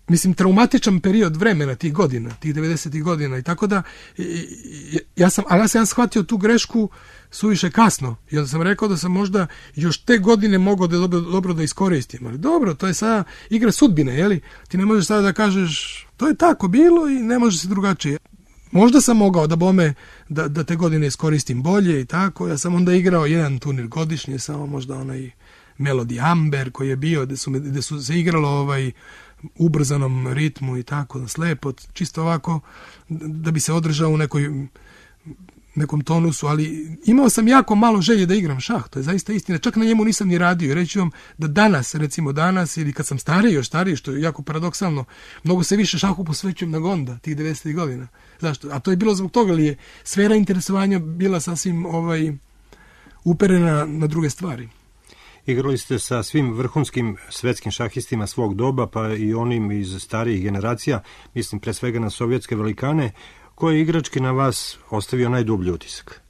mislim, traumatičan period vremena tih godina, tih devedesetih godina i tako da, i, ja sam, ali ja sam shvatio tu grešku suviše kasno i onda sam rekao da sam možda još te godine mogao da dobro, dobro da iskoristim, ali dobro, to je sada igra sudbine, jeli? Ti ne možeš sada da kažeš, to je tako bilo i ne može se drugačije. Možda sam mogao da bome, da, da te godine iskoristim bolje i tako, ja sam onda igrao jedan turnir godišnje, samo možda onaj Melody Amber koji je bio, gde su, gde su se igralo ovaj ubrzanom ritmu i tako, slepo, čisto ovako, da bi se održao u nekoj, nekom tonusu, ali imao sam jako malo želje da igram šah, to je zaista istina, čak na njemu nisam ni radio, reći vam da danas, recimo danas, ili kad sam stariji, još stariji, što je jako paradoksalno, mnogo se više šahu posvećujem nego onda, tih devedesetih godina. Zašto? A to je bilo zbog toga, ali je sfera interesovanja bila sasvim ovaj, uperena na druge stvari. Igrali ste sa svim vrhunskim svetskim šahistima svog doba, pa i onim iz starijih generacija, mislim pre svega na sovjetske velikane. Koji je igrački na vas ostavio najdublji utisak?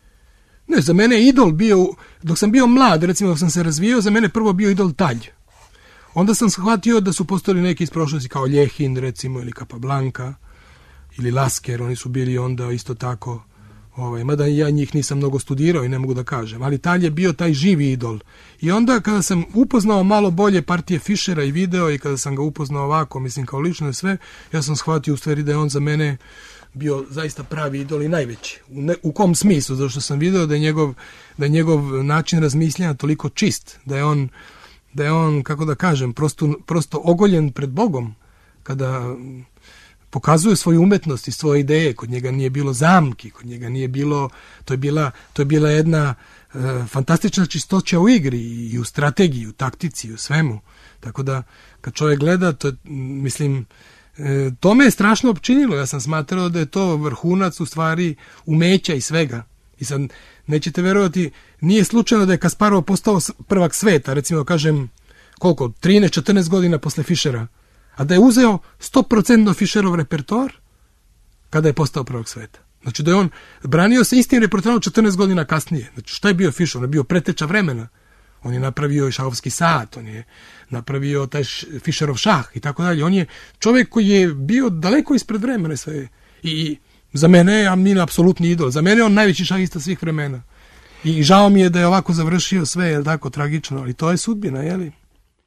Ne, za mene je idol bio, dok sam bio mlad, recimo dok sam se razvijao, za mene prvo bio idol Talj. Onda sam shvatio da su postojali neki iz prošlosti kao Ljehin, recimo, ili Capablanca, ili Lasker, oni su bili onda isto tako, ovaj, mada ja njih nisam mnogo studirao i ne mogu da kažem, ali Talj je bio taj živi idol. I onda kada sam upoznao malo bolje partije Fischera i video i kada sam ga upoznao ovako, mislim kao lično sve, ja sam shvatio u stvari da je on za mene bio zaista pravi idol i najveći. U, ne, u kom smislu? Zato što sam video da je njegov, da je njegov način razmišljanja toliko čist, da je on, da je on kako da kažem, prosto, prosto ogoljen pred Bogom, kada pokazuje svoju umetnost i svoje ideje, kod njega nije bilo zamki, kod njega nije bilo, to je bila, to je bila jedna e, fantastična čistoća u igri i u strategiji, u taktici, u svemu. Tako da, kad čovjek gleda, to je, mislim, e, to me je strašno opčinilo. Ja sam smatrao da je to vrhunac u stvari umeća i svega. I sad, nećete verovati, nije slučajno da je Kasparov postao prvak sveta, recimo, kažem, koliko, trinaest četrnaest godina posle Fischera, a da je uzeo sto posto Fischerov repertoar kada je postao prvak sveta. Znači da je on branio se istim repertoarom četrnaest godina kasnije. Znači šta je bio Fischer? On je bio preteča vremena. On je napravio i šahovski sat, on je napravio taj Fischerov šah i tako dalje. On je čovjek koji je bio daleko ispred vremena sve. I za mene je Amin apsolutni idol. Za mene je on najveći šahista svih vremena. I žao mi je da je ovako završio sve, je tako tragično, ali to je sudbina, je li?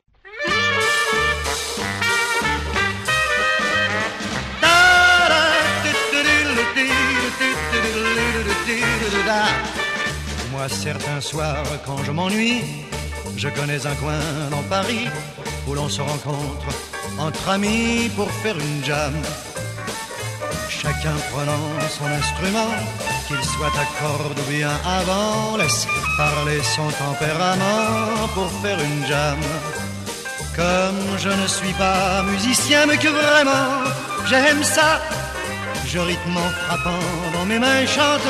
Moi, certains soirs, quand je m'ennuie, je connais un coin dans Paris où l'on se rencontre entre amis pour faire une jam. Chacun prenant son instrument, qu'il soit à cordes ou bien à vent, laisse parler son tempérament pour faire une jam. Comme je ne suis pas musicien, mais que vraiment j'aime ça, je rythme en frappant dans mes mains chante.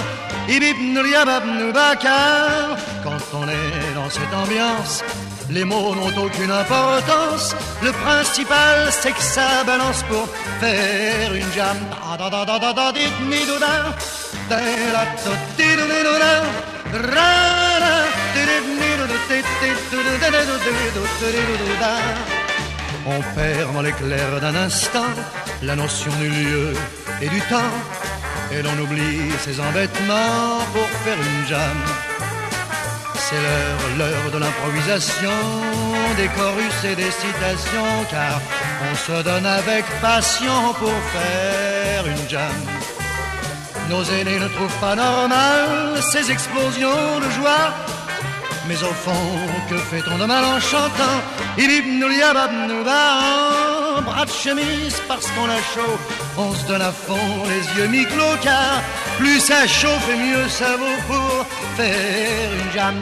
Quand on est dans cette ambiance, les mots n'ont aucune importance. Le principal, c'est que ça balance pour faire une jam. On perd dans l'éclair d'un instant la notion du lieu et du temps, et l'on oublie ses embêtements pour faire une jam. C'est l'heure, l'heure de l'improvisation, des chorus et des citations, car on se donne avec passion pour faire une jam. Nos aînés ne trouvent pas normal ces explosions de joie, mais au fond, que fait-on de mal en chantant? En bras de chemise parce qu'on a chaud, on se donne à fond les yeux mi-clos, car plus ça chauffe et mieux ça vaut pour faire une jam.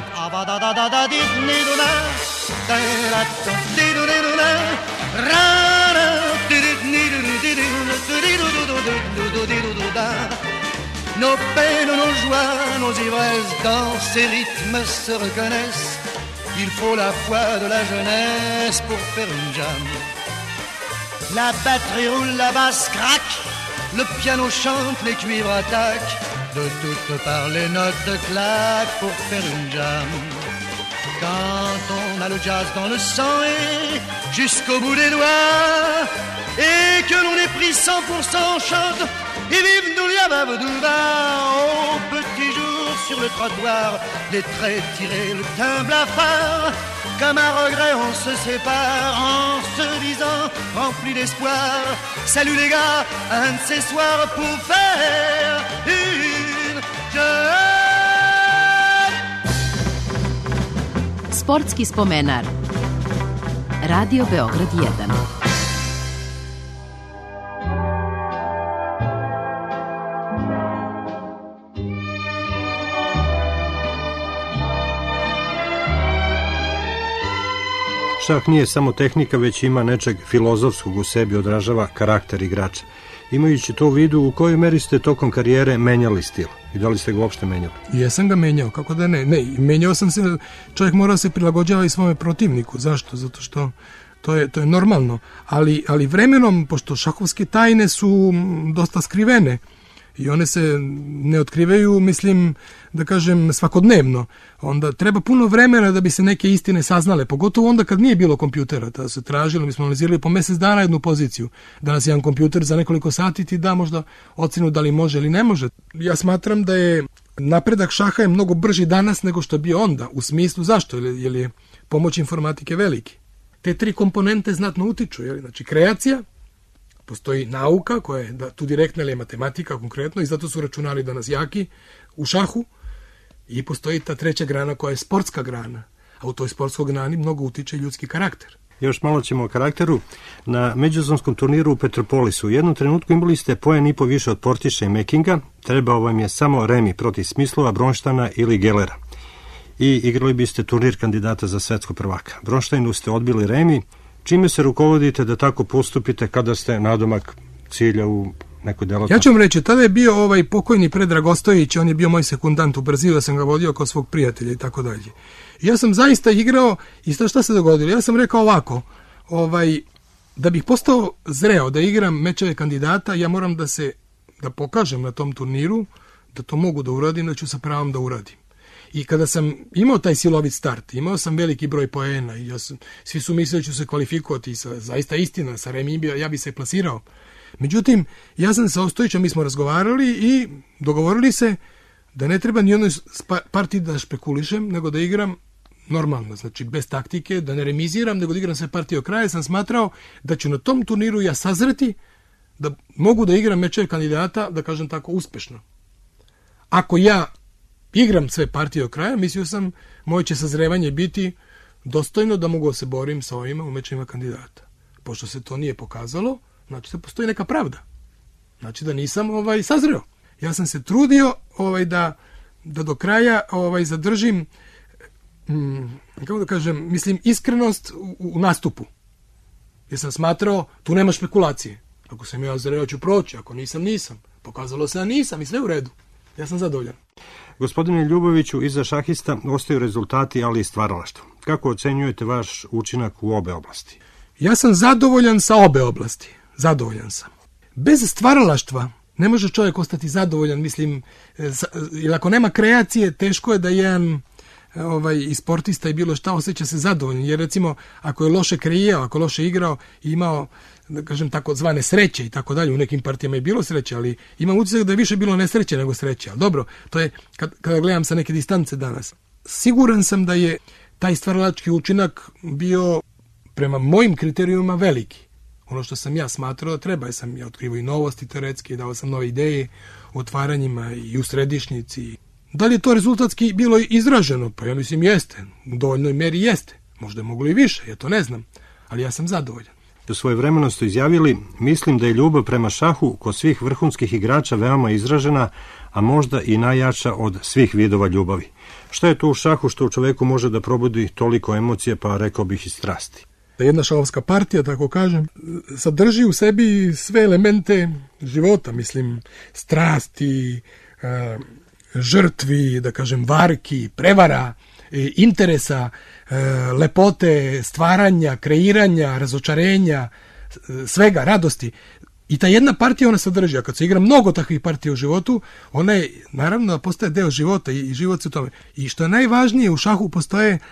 Nos peines, nos joies, nos ivresses, dans ces rythmes se reconnaissent. Il faut la foi de la jeunesse pour faire une jam. La batterie roule, la basse craque, le piano chante, les cuivres attaquent. De toutes parts les notes claquent pour faire une jam. Quand on a le jazz dans le sang et jusqu'au bout des doigts, et que l'on ait pris cent pour cent chante, et vive nous liababdouba. Au petit jour sur le trottoir, les traits tirés, le teint blafard, comme un regret on se sépare en se disant rempli d'espoir, salut les gars, un de ces soirs pour faire une jeune. Sportski spomenar. Radio Beograd jedan. Šah nije samo tehnika, već ima nečeg filozofskog u sebi, odražava karakter igrača. Imajući to u vidu, u kojoj meri ste tokom karijere menjali stil? I da li ste ga uopšte menjali? Jesam ga menjao, kako da ne? Ne, menjao sam se, čovjek mora se prilagođava i svome protivniku. Zašto? Zato što to je, to je normalno. Ali, ali vremenom, pošto šahovske tajne su dosta skrivene, i one se ne otkrivaju, mislim, da kažem, svakodnevno. Onda treba puno vremena da bi se neke istine saznale, pogotovo onda kad nije bilo kompjutera. Tada se tražilo, mi smo analizirali po mjesec dana jednu poziciju. Danas jedan kompjuter za nekoliko sati ti da možda ocenu da li može ili ne može. Ja smatram da je napredak šaha je mnogo brži danas nego što je bio onda. U smislu zašto? Jer je pomoć informatike veliki. Te tri komponente znatno utiču. Jer, znači, kreacija, postoji nauka koja je da, tu direktna ili je matematika konkretno i zato su računali danas jaki u šahu, i postoji ta treća grana koja je sportska grana, a u toj sportskoj grani mnogo utiče ljudski karakter. Još malo ćemo o karakteru. Na međuzonskom turniru u Petropolisu u jednom trenutku imali ste poen i po više od Portiša i Mekinga, trebao vam je samo remi protiv Smislova, Bronštajna ili Gelera. I igrali biste turnir kandidata za svetskog prvaka. Bronštajnu ste odbili remi. Čime se rukovodite da tako postupite kada ste nadomak cilja u nekoj delatnosti? Ja ću vam reći, tada je bio ovaj pokojni Predrag Ostojić, on je bio moj sekundant u Brazilu, ja sam ga vodio kao svog prijatelja i tako dalje. Ja sam zaista igrao, i šta, šta se dogodilo? Ja sam rekao ovako, ovaj, da bih postao zreo da igram mečeve kandidata, ja moram da se, da pokažem na tom turniru, da to mogu da uradim, da ću sa pravom da uradim. I kada sam imao taj silovit start, imao sam veliki broj poena i ja sam, svi su mislili da ću se kvalifikovati, sa, zaista istina, sa remi ja bi se plasirao. Međutim, ja sam sa Ostojićem, mi smo razgovarali i dogovorili se da ne treba ni jednoj partiji da špekulišem, nego da igram normalno, znači bez taktike, da ne remiziram, nego da igram sve partije o kraja. Sam smatrao da ću na tom turniru ja sazreti, da mogu da igram mečeve kandidata, da kažem tako, uspešno. Ako ja igram sve partije do kraja, mislio sam, moje će sazrevanje biti dostojno da mogu da se borim sa ovima u mečevima kandidata. Pošto se to nije pokazalo, znači da postoji neka pravda. Znači da nisam ovaj sazreo. Ja sam se trudio ovaj da, da do kraja ovaj zadržim, hm, kako da kažem, mislim iskrenost u, u nastupu. Jer sam smatrao, tu nema špekulacije. Ako sam ja zreo, ću proći, ako nisam, nisam. Pokazalo se da nisam i sve u redu. Ja sam zadovoljan. Gospodine Ljuboviću, iza šahista ostaju rezultati, ali i stvaralaštvo. Kako ocenjujete vaš učinak u obe oblasti? Ja sam zadovoljan sa obe oblasti. Zadovoljan sam. Bez stvaralaštva ne može čovjek ostati zadovoljan, mislim, jer ako nema kreacije, teško je da jedan ovaj, i sportista i bilo šta osjeća se zadovoljno. Jer recimo, ako je loše kreirao, ako je loše igrao i imao, da kažem, tako zvane sreće i tako dalje, u nekim partijama je bilo sreće, ali imam utisak da je više bilo nesreće nego sreće. Ali dobro, to je kad, kada gledam sa neke distance danas. Siguran sam da je taj stvaralački učinak bio prema mojim kriterijuma veliki. Ono što sam ja smatrao da treba, ja sam ja otkrivao i novosti teoretske, dao sam nove ideje o otvaranjima i u središnjici. Da li je to rezultatski bilo izraženo? Pa ja mislim jeste, u dovoljnoj meri jeste. Možda je moglo i više, ja to ne znam, ali ja sam zadovoljan. Do svoje vremeno ste izjavili, mislim da je ljubav prema šahu kod svih vrhunskih igrača veoma izražena, a možda i najjača od svih vidova ljubavi. Šta je to u šahu što u čoveku može da probudi toliko emocije, pa rekao bih i strasti? Da jedna šahovska partija, tako kažem, sadrži u sebi sve elemente života, mislim, strasti, e, žrtvi, da kažem, varki, prevara, e, interesa, e, lepote, stvaranja, kreiranja, razočarenja, svega, radosti. I ta jedna partija ona sadrži, a kad se igra mnogo takvih partija u životu, ona je, naravno, postaje deo života i, i život se u tome. I što je najvažnije, u šahu postoje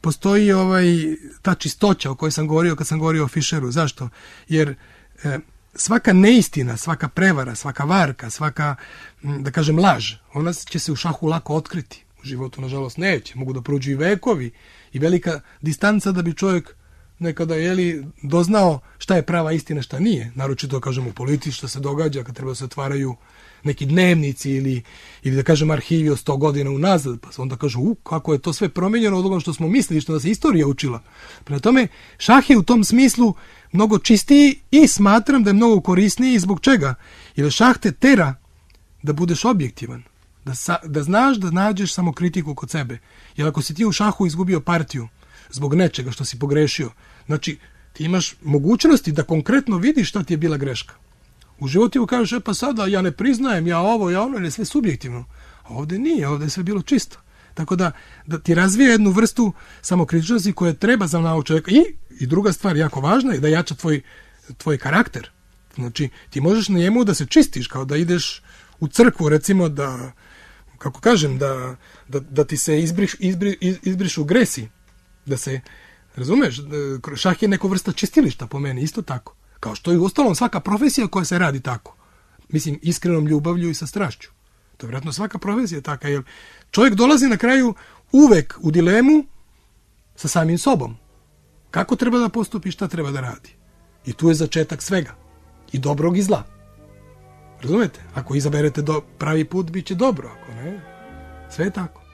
postoji ovaj, ta čistoća o kojoj sam govorio kad sam govorio o Fischeru. Zašto? Jer e, svaka neistina, svaka prevara, svaka varka, svaka, da kažem, laž, ona će se u šahu lako otkriti. U životu, nažalost, neće. Mogu da prođu i vekovi i velika distanca da bi čovjek nekada jeli, doznao šta je prava istina, šta nije. Naročito, kažem, u politici što se događa kad treba da se otvaraju neki dnevnici ili, ili da kažem arhivi od sto godina unazad, pa se onda kažu, u, kako je to sve promijenjeno od onoga što smo mislili, što nas je istorija učila. Prema tome, šah je u tom smislu mnogo čistiji i smatram da je mnogo korisniji. Zbog čega? Jer šah te tera da budeš objektivan, da, sa, da znaš da nađeš samo kritiku kod sebe. Jer ako si ti u šahu izgubio partiju zbog nečega što si pogrešio, znači ti imaš mogućnosti da konkretno vidiš šta ti je bila greška. U životu kažeš, e pa sada ja ne priznajem, ja ovo, ja ono, jer je sve subjektivno. A ovdje nije, ovdje je sve bilo čisto. Tako da, da ti razvije jednu vrstu samokritičnosti koja treba za mladog čovjeka. I, i druga stvar, jako važna, je da jača tvoj, tvoj karakter. Znači, ti možeš na njemu da se čistiš, kao da ideš u crkvu, recimo, da, kako kažem, da, da, da ti se izbriš, izbri, izbrišu gresi. Da se, razumeš, šah je neko vrsta čistilišta po meni, isto tako. Kao što je u ostalom svaka profesija koja se radi tako. Mislim, iskrenom ljubavlju i sa strašću. To je vjerojatno svaka profesija taka, jer čovjek dolazi na kraju uvek u dilemu sa samim sobom. Kako treba da postupi, šta treba da radi. I tu je začetak svega. I dobrog i zla. Razumete? Ako izaberete do pravi put, bit će dobro. Ako ne, sve je tako.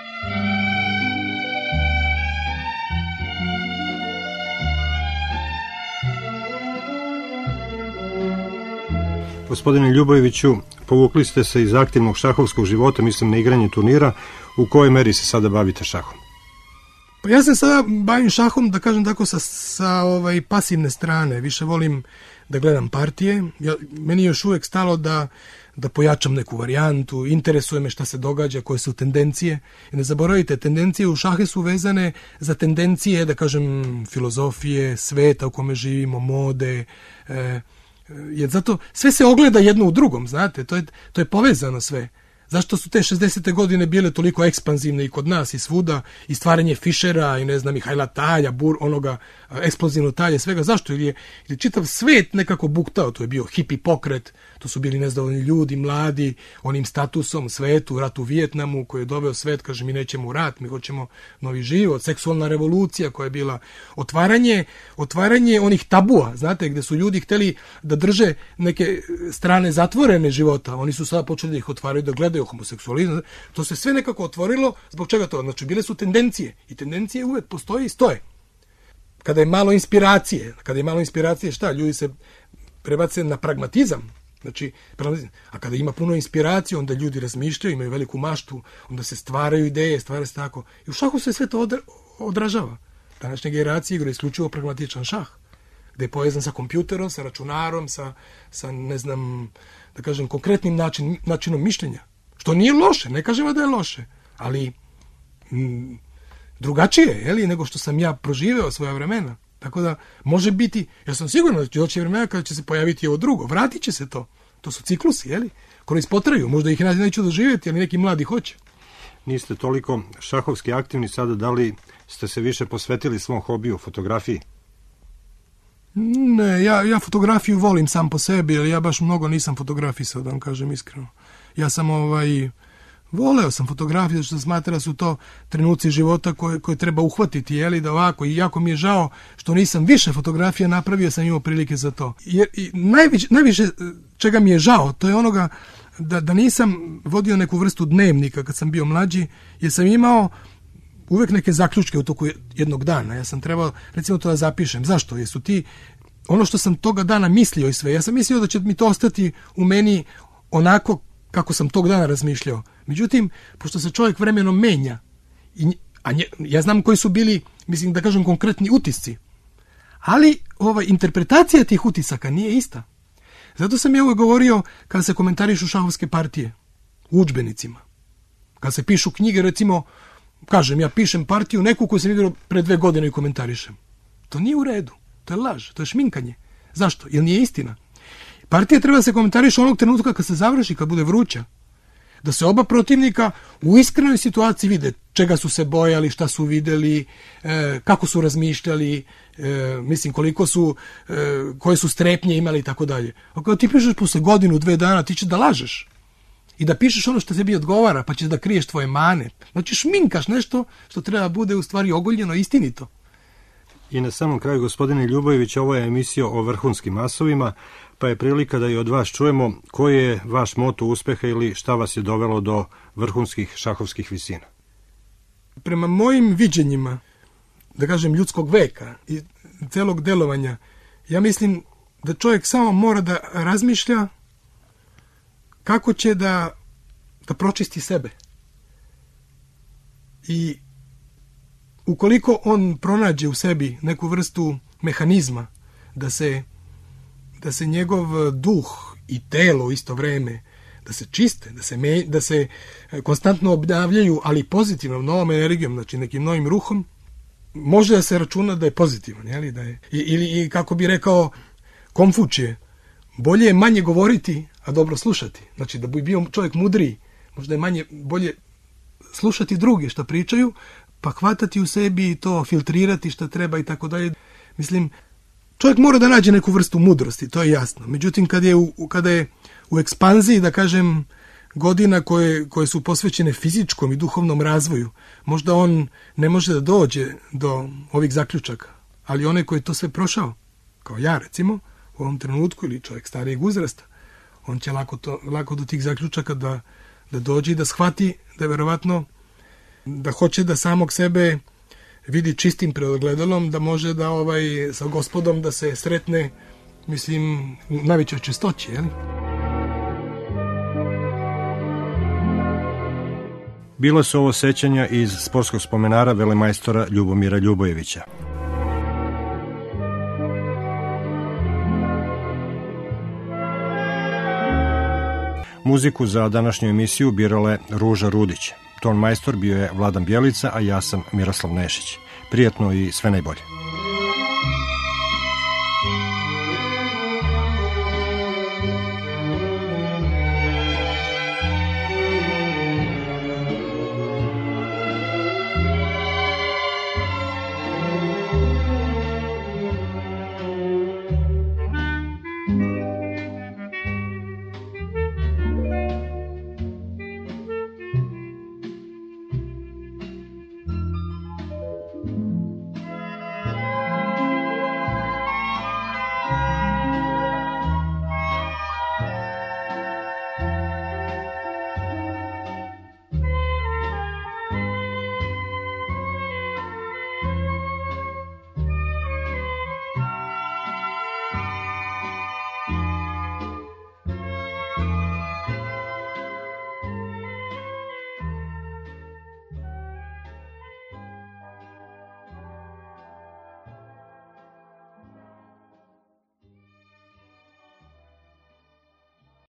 Gospodine Ljubojeviću, povukli ste se iz aktivnog šahovskog života, mislim na igranje turnira. U kojoj meri se sada bavite šahom? Pa ja se sada bavim šahom, da kažem tako, sa, sa ovaj, pasivne strane. Više volim da gledam partije. Ja, meni je još uvijek stalo da, da pojačam neku varijantu, interesuje me šta se događa, koje su tendencije. I ne zaboravite, tendencije u šahe su vezane za tendencije, da kažem, filozofije, sveta u kome živimo, mode, e, jer zato sve se ogleda jedno u drugom, znate, to je, to je povezano sve. Zašto su te šezdesete godine bile toliko ekspanzivne i kod nas i svuda, i stvaranje Fischera i ne znam, Mihajla Talja, bur, onoga eksplozivno Talje, svega, zašto? Jer je, jer je čitav svet nekako buktao, to je bio hipi pokret, to su bili nezadovoljni ljudi, mladi, onim statusom, svetu, rat u Vijetnamu, koji je doveo svet, kaže, mi nećemo u rat, mi hoćemo novi život, seksualna revolucija koja je bila otvaranje, otvaranje onih tabua, znate, gde su ljudi hteli da drže neke strane zatvorene života, oni su sada počeli da ih otvaraju, da gledaju homoseksualizam, to se sve nekako otvorilo. Zbog čega to? Znači, bile su tendencije i tendencije uvek postoje i stoje. Kada je malo inspiracije, kada je malo inspiracije, šta? Ljudi se prebace na pragmatizam. Znači, a kada ima puno inspiracije, onda ljudi razmišljaju, imaju veliku maštu, onda se stvaraju ideje, stvaraju se tako. I u šahu se sve to odražava. Današnja generacija igra isključivo pragmatičan šah, gde je povezan sa kompjuterom, sa računarom, sa, sa ne znam, da kažem, konkretnim način, načinom mišljenja. Što nije loše, ne kažemo da je loše, ali m, drugačije je li, nego što sam ja proživeo svoja vremena. Tako da može biti, ja sam siguran da će doći vremena kada će se pojaviti ovo drugo, vratit će se to. To su ciklusi, je li, koji ispotraju, možda ih neću doživjeti, ali neki mladi hoće. Niste toliko šahovski aktivni sada, da li ste se više posvetili svom hobiju, fotografiji? Ne, ja, ja fotografiju volim sam po sebi, ali ja baš mnogo nisam fotografisao, da vam kažem iskreno. Ja sam ovaj, voleo sam fotografiju, što smatra da su to trenuci života koje, koje treba uhvatiti, jeli, da ovako, i jako mi je žao što nisam više fotografija napravio, sam imao prilike za to. Jer i najviše, najviše čega mi je žao, to je onoga da, da nisam vodio neku vrstu dnevnika kad sam bio mlađi, jer sam imao uvek neke zaključke u toku jednog dana. Ja sam trebao, recimo, to da zapišem. Zašto? Jer su ti, ono što sam toga dana mislio i sve, ja sam mislio da će mi to ostati u meni onako kako sam tog dana razmišljao. Međutim, pošto se čovjek vremenom menja, i, a nje, ja znam koji su bili, mislim da kažem, konkretni utisci, ali ova interpretacija tih utisaka nije ista. Zato sam ja uvek govorio kada se komentarišu šahovske partije u udžbenicima. Kada se pišu knjige, recimo, kažem, ja pišem partiju neku koju sam igrao pre dve godine i komentarišem. To nije u redu. To je laž. To je šminkanje. Zašto? Jer nije istina. Partija treba da se komentariše onog trenutka kad se završi, kad bude vruća. da se oba protivnika u iskrenoj situaciji vide čega su se bojali, šta su videli, e, kako su razmišljali, e, mislim koliko su, e, koje su strepnje imali i tako dalje. Ako ti pišeš posle godinu, dve dana, ti ćeš da lažeš i da pišeš ono što tebi odgovara, pa ćeš da kriješ tvoje mane. Znači šminkaš nešto što treba bude u stvari ogoljeno, istinito. I na samom kraju, gospodine Ljubojević, ovo je emisija o vrhunskim masovima, pa je prilika da i od vas čujemo koji je vaš moto uspeha ili šta vas je dovelo do vrhunskih šahovskih visina. Prema mojim viđenjima, da kažem, ljudskog veka i celog delovanja, ja mislim da čovjek samo mora da razmišlja kako će da, da pročisti sebe. I ukoliko on pronađe u sebi neku vrstu mehanizma da se, da se njegov duh i telo u isto vreme da se čiste, da se, me, da se konstantno obnavljaju, ali pozitivnom, novom energijom, znači nekim novim ruhom, može da se računa da je pozitivan, jeli, da je, ili, i kako bi rekao Konfučije, bolje je manje govoriti, a dobro slušati. Znači, da bi bio čovjek mudriji, možda je manje, bolje slušati druge što pričaju, pa hvatati u sebi i to filtrirati što treba i tako dalje. Mislim, čovjek mora da nađe neku vrstu mudrosti, to je jasno. Međutim, kad je u, kada je u ekspanziji, da kažem, godina koje, koje su posvećene fizičkom i duhovnom razvoju, možda on ne može da dođe do ovih zaključaka, ali onaj koji je to sve prošao, kao ja recimo, u ovom trenutku, ili čovjek starijeg uzrasta, on će lako, to, lako do tih zaključaka da, da dođe i da shvati da je verovatno da hoće da samog sebe vidi čistim pred ogledalom, da može da ovaj sa Gospodom da se sretne, mislim, u najvećoj čistoći, jel? Bilo su ovo sećanja iz sportskog spomenara velemajstora Ljubomira Ljubojevića. Muziku za današnju emisiju birala je Ruža Rudić. Ton majstor bio je Vladan Bjelica, a ja sam Miroslav Nešić. Prijatno i sve najbolje.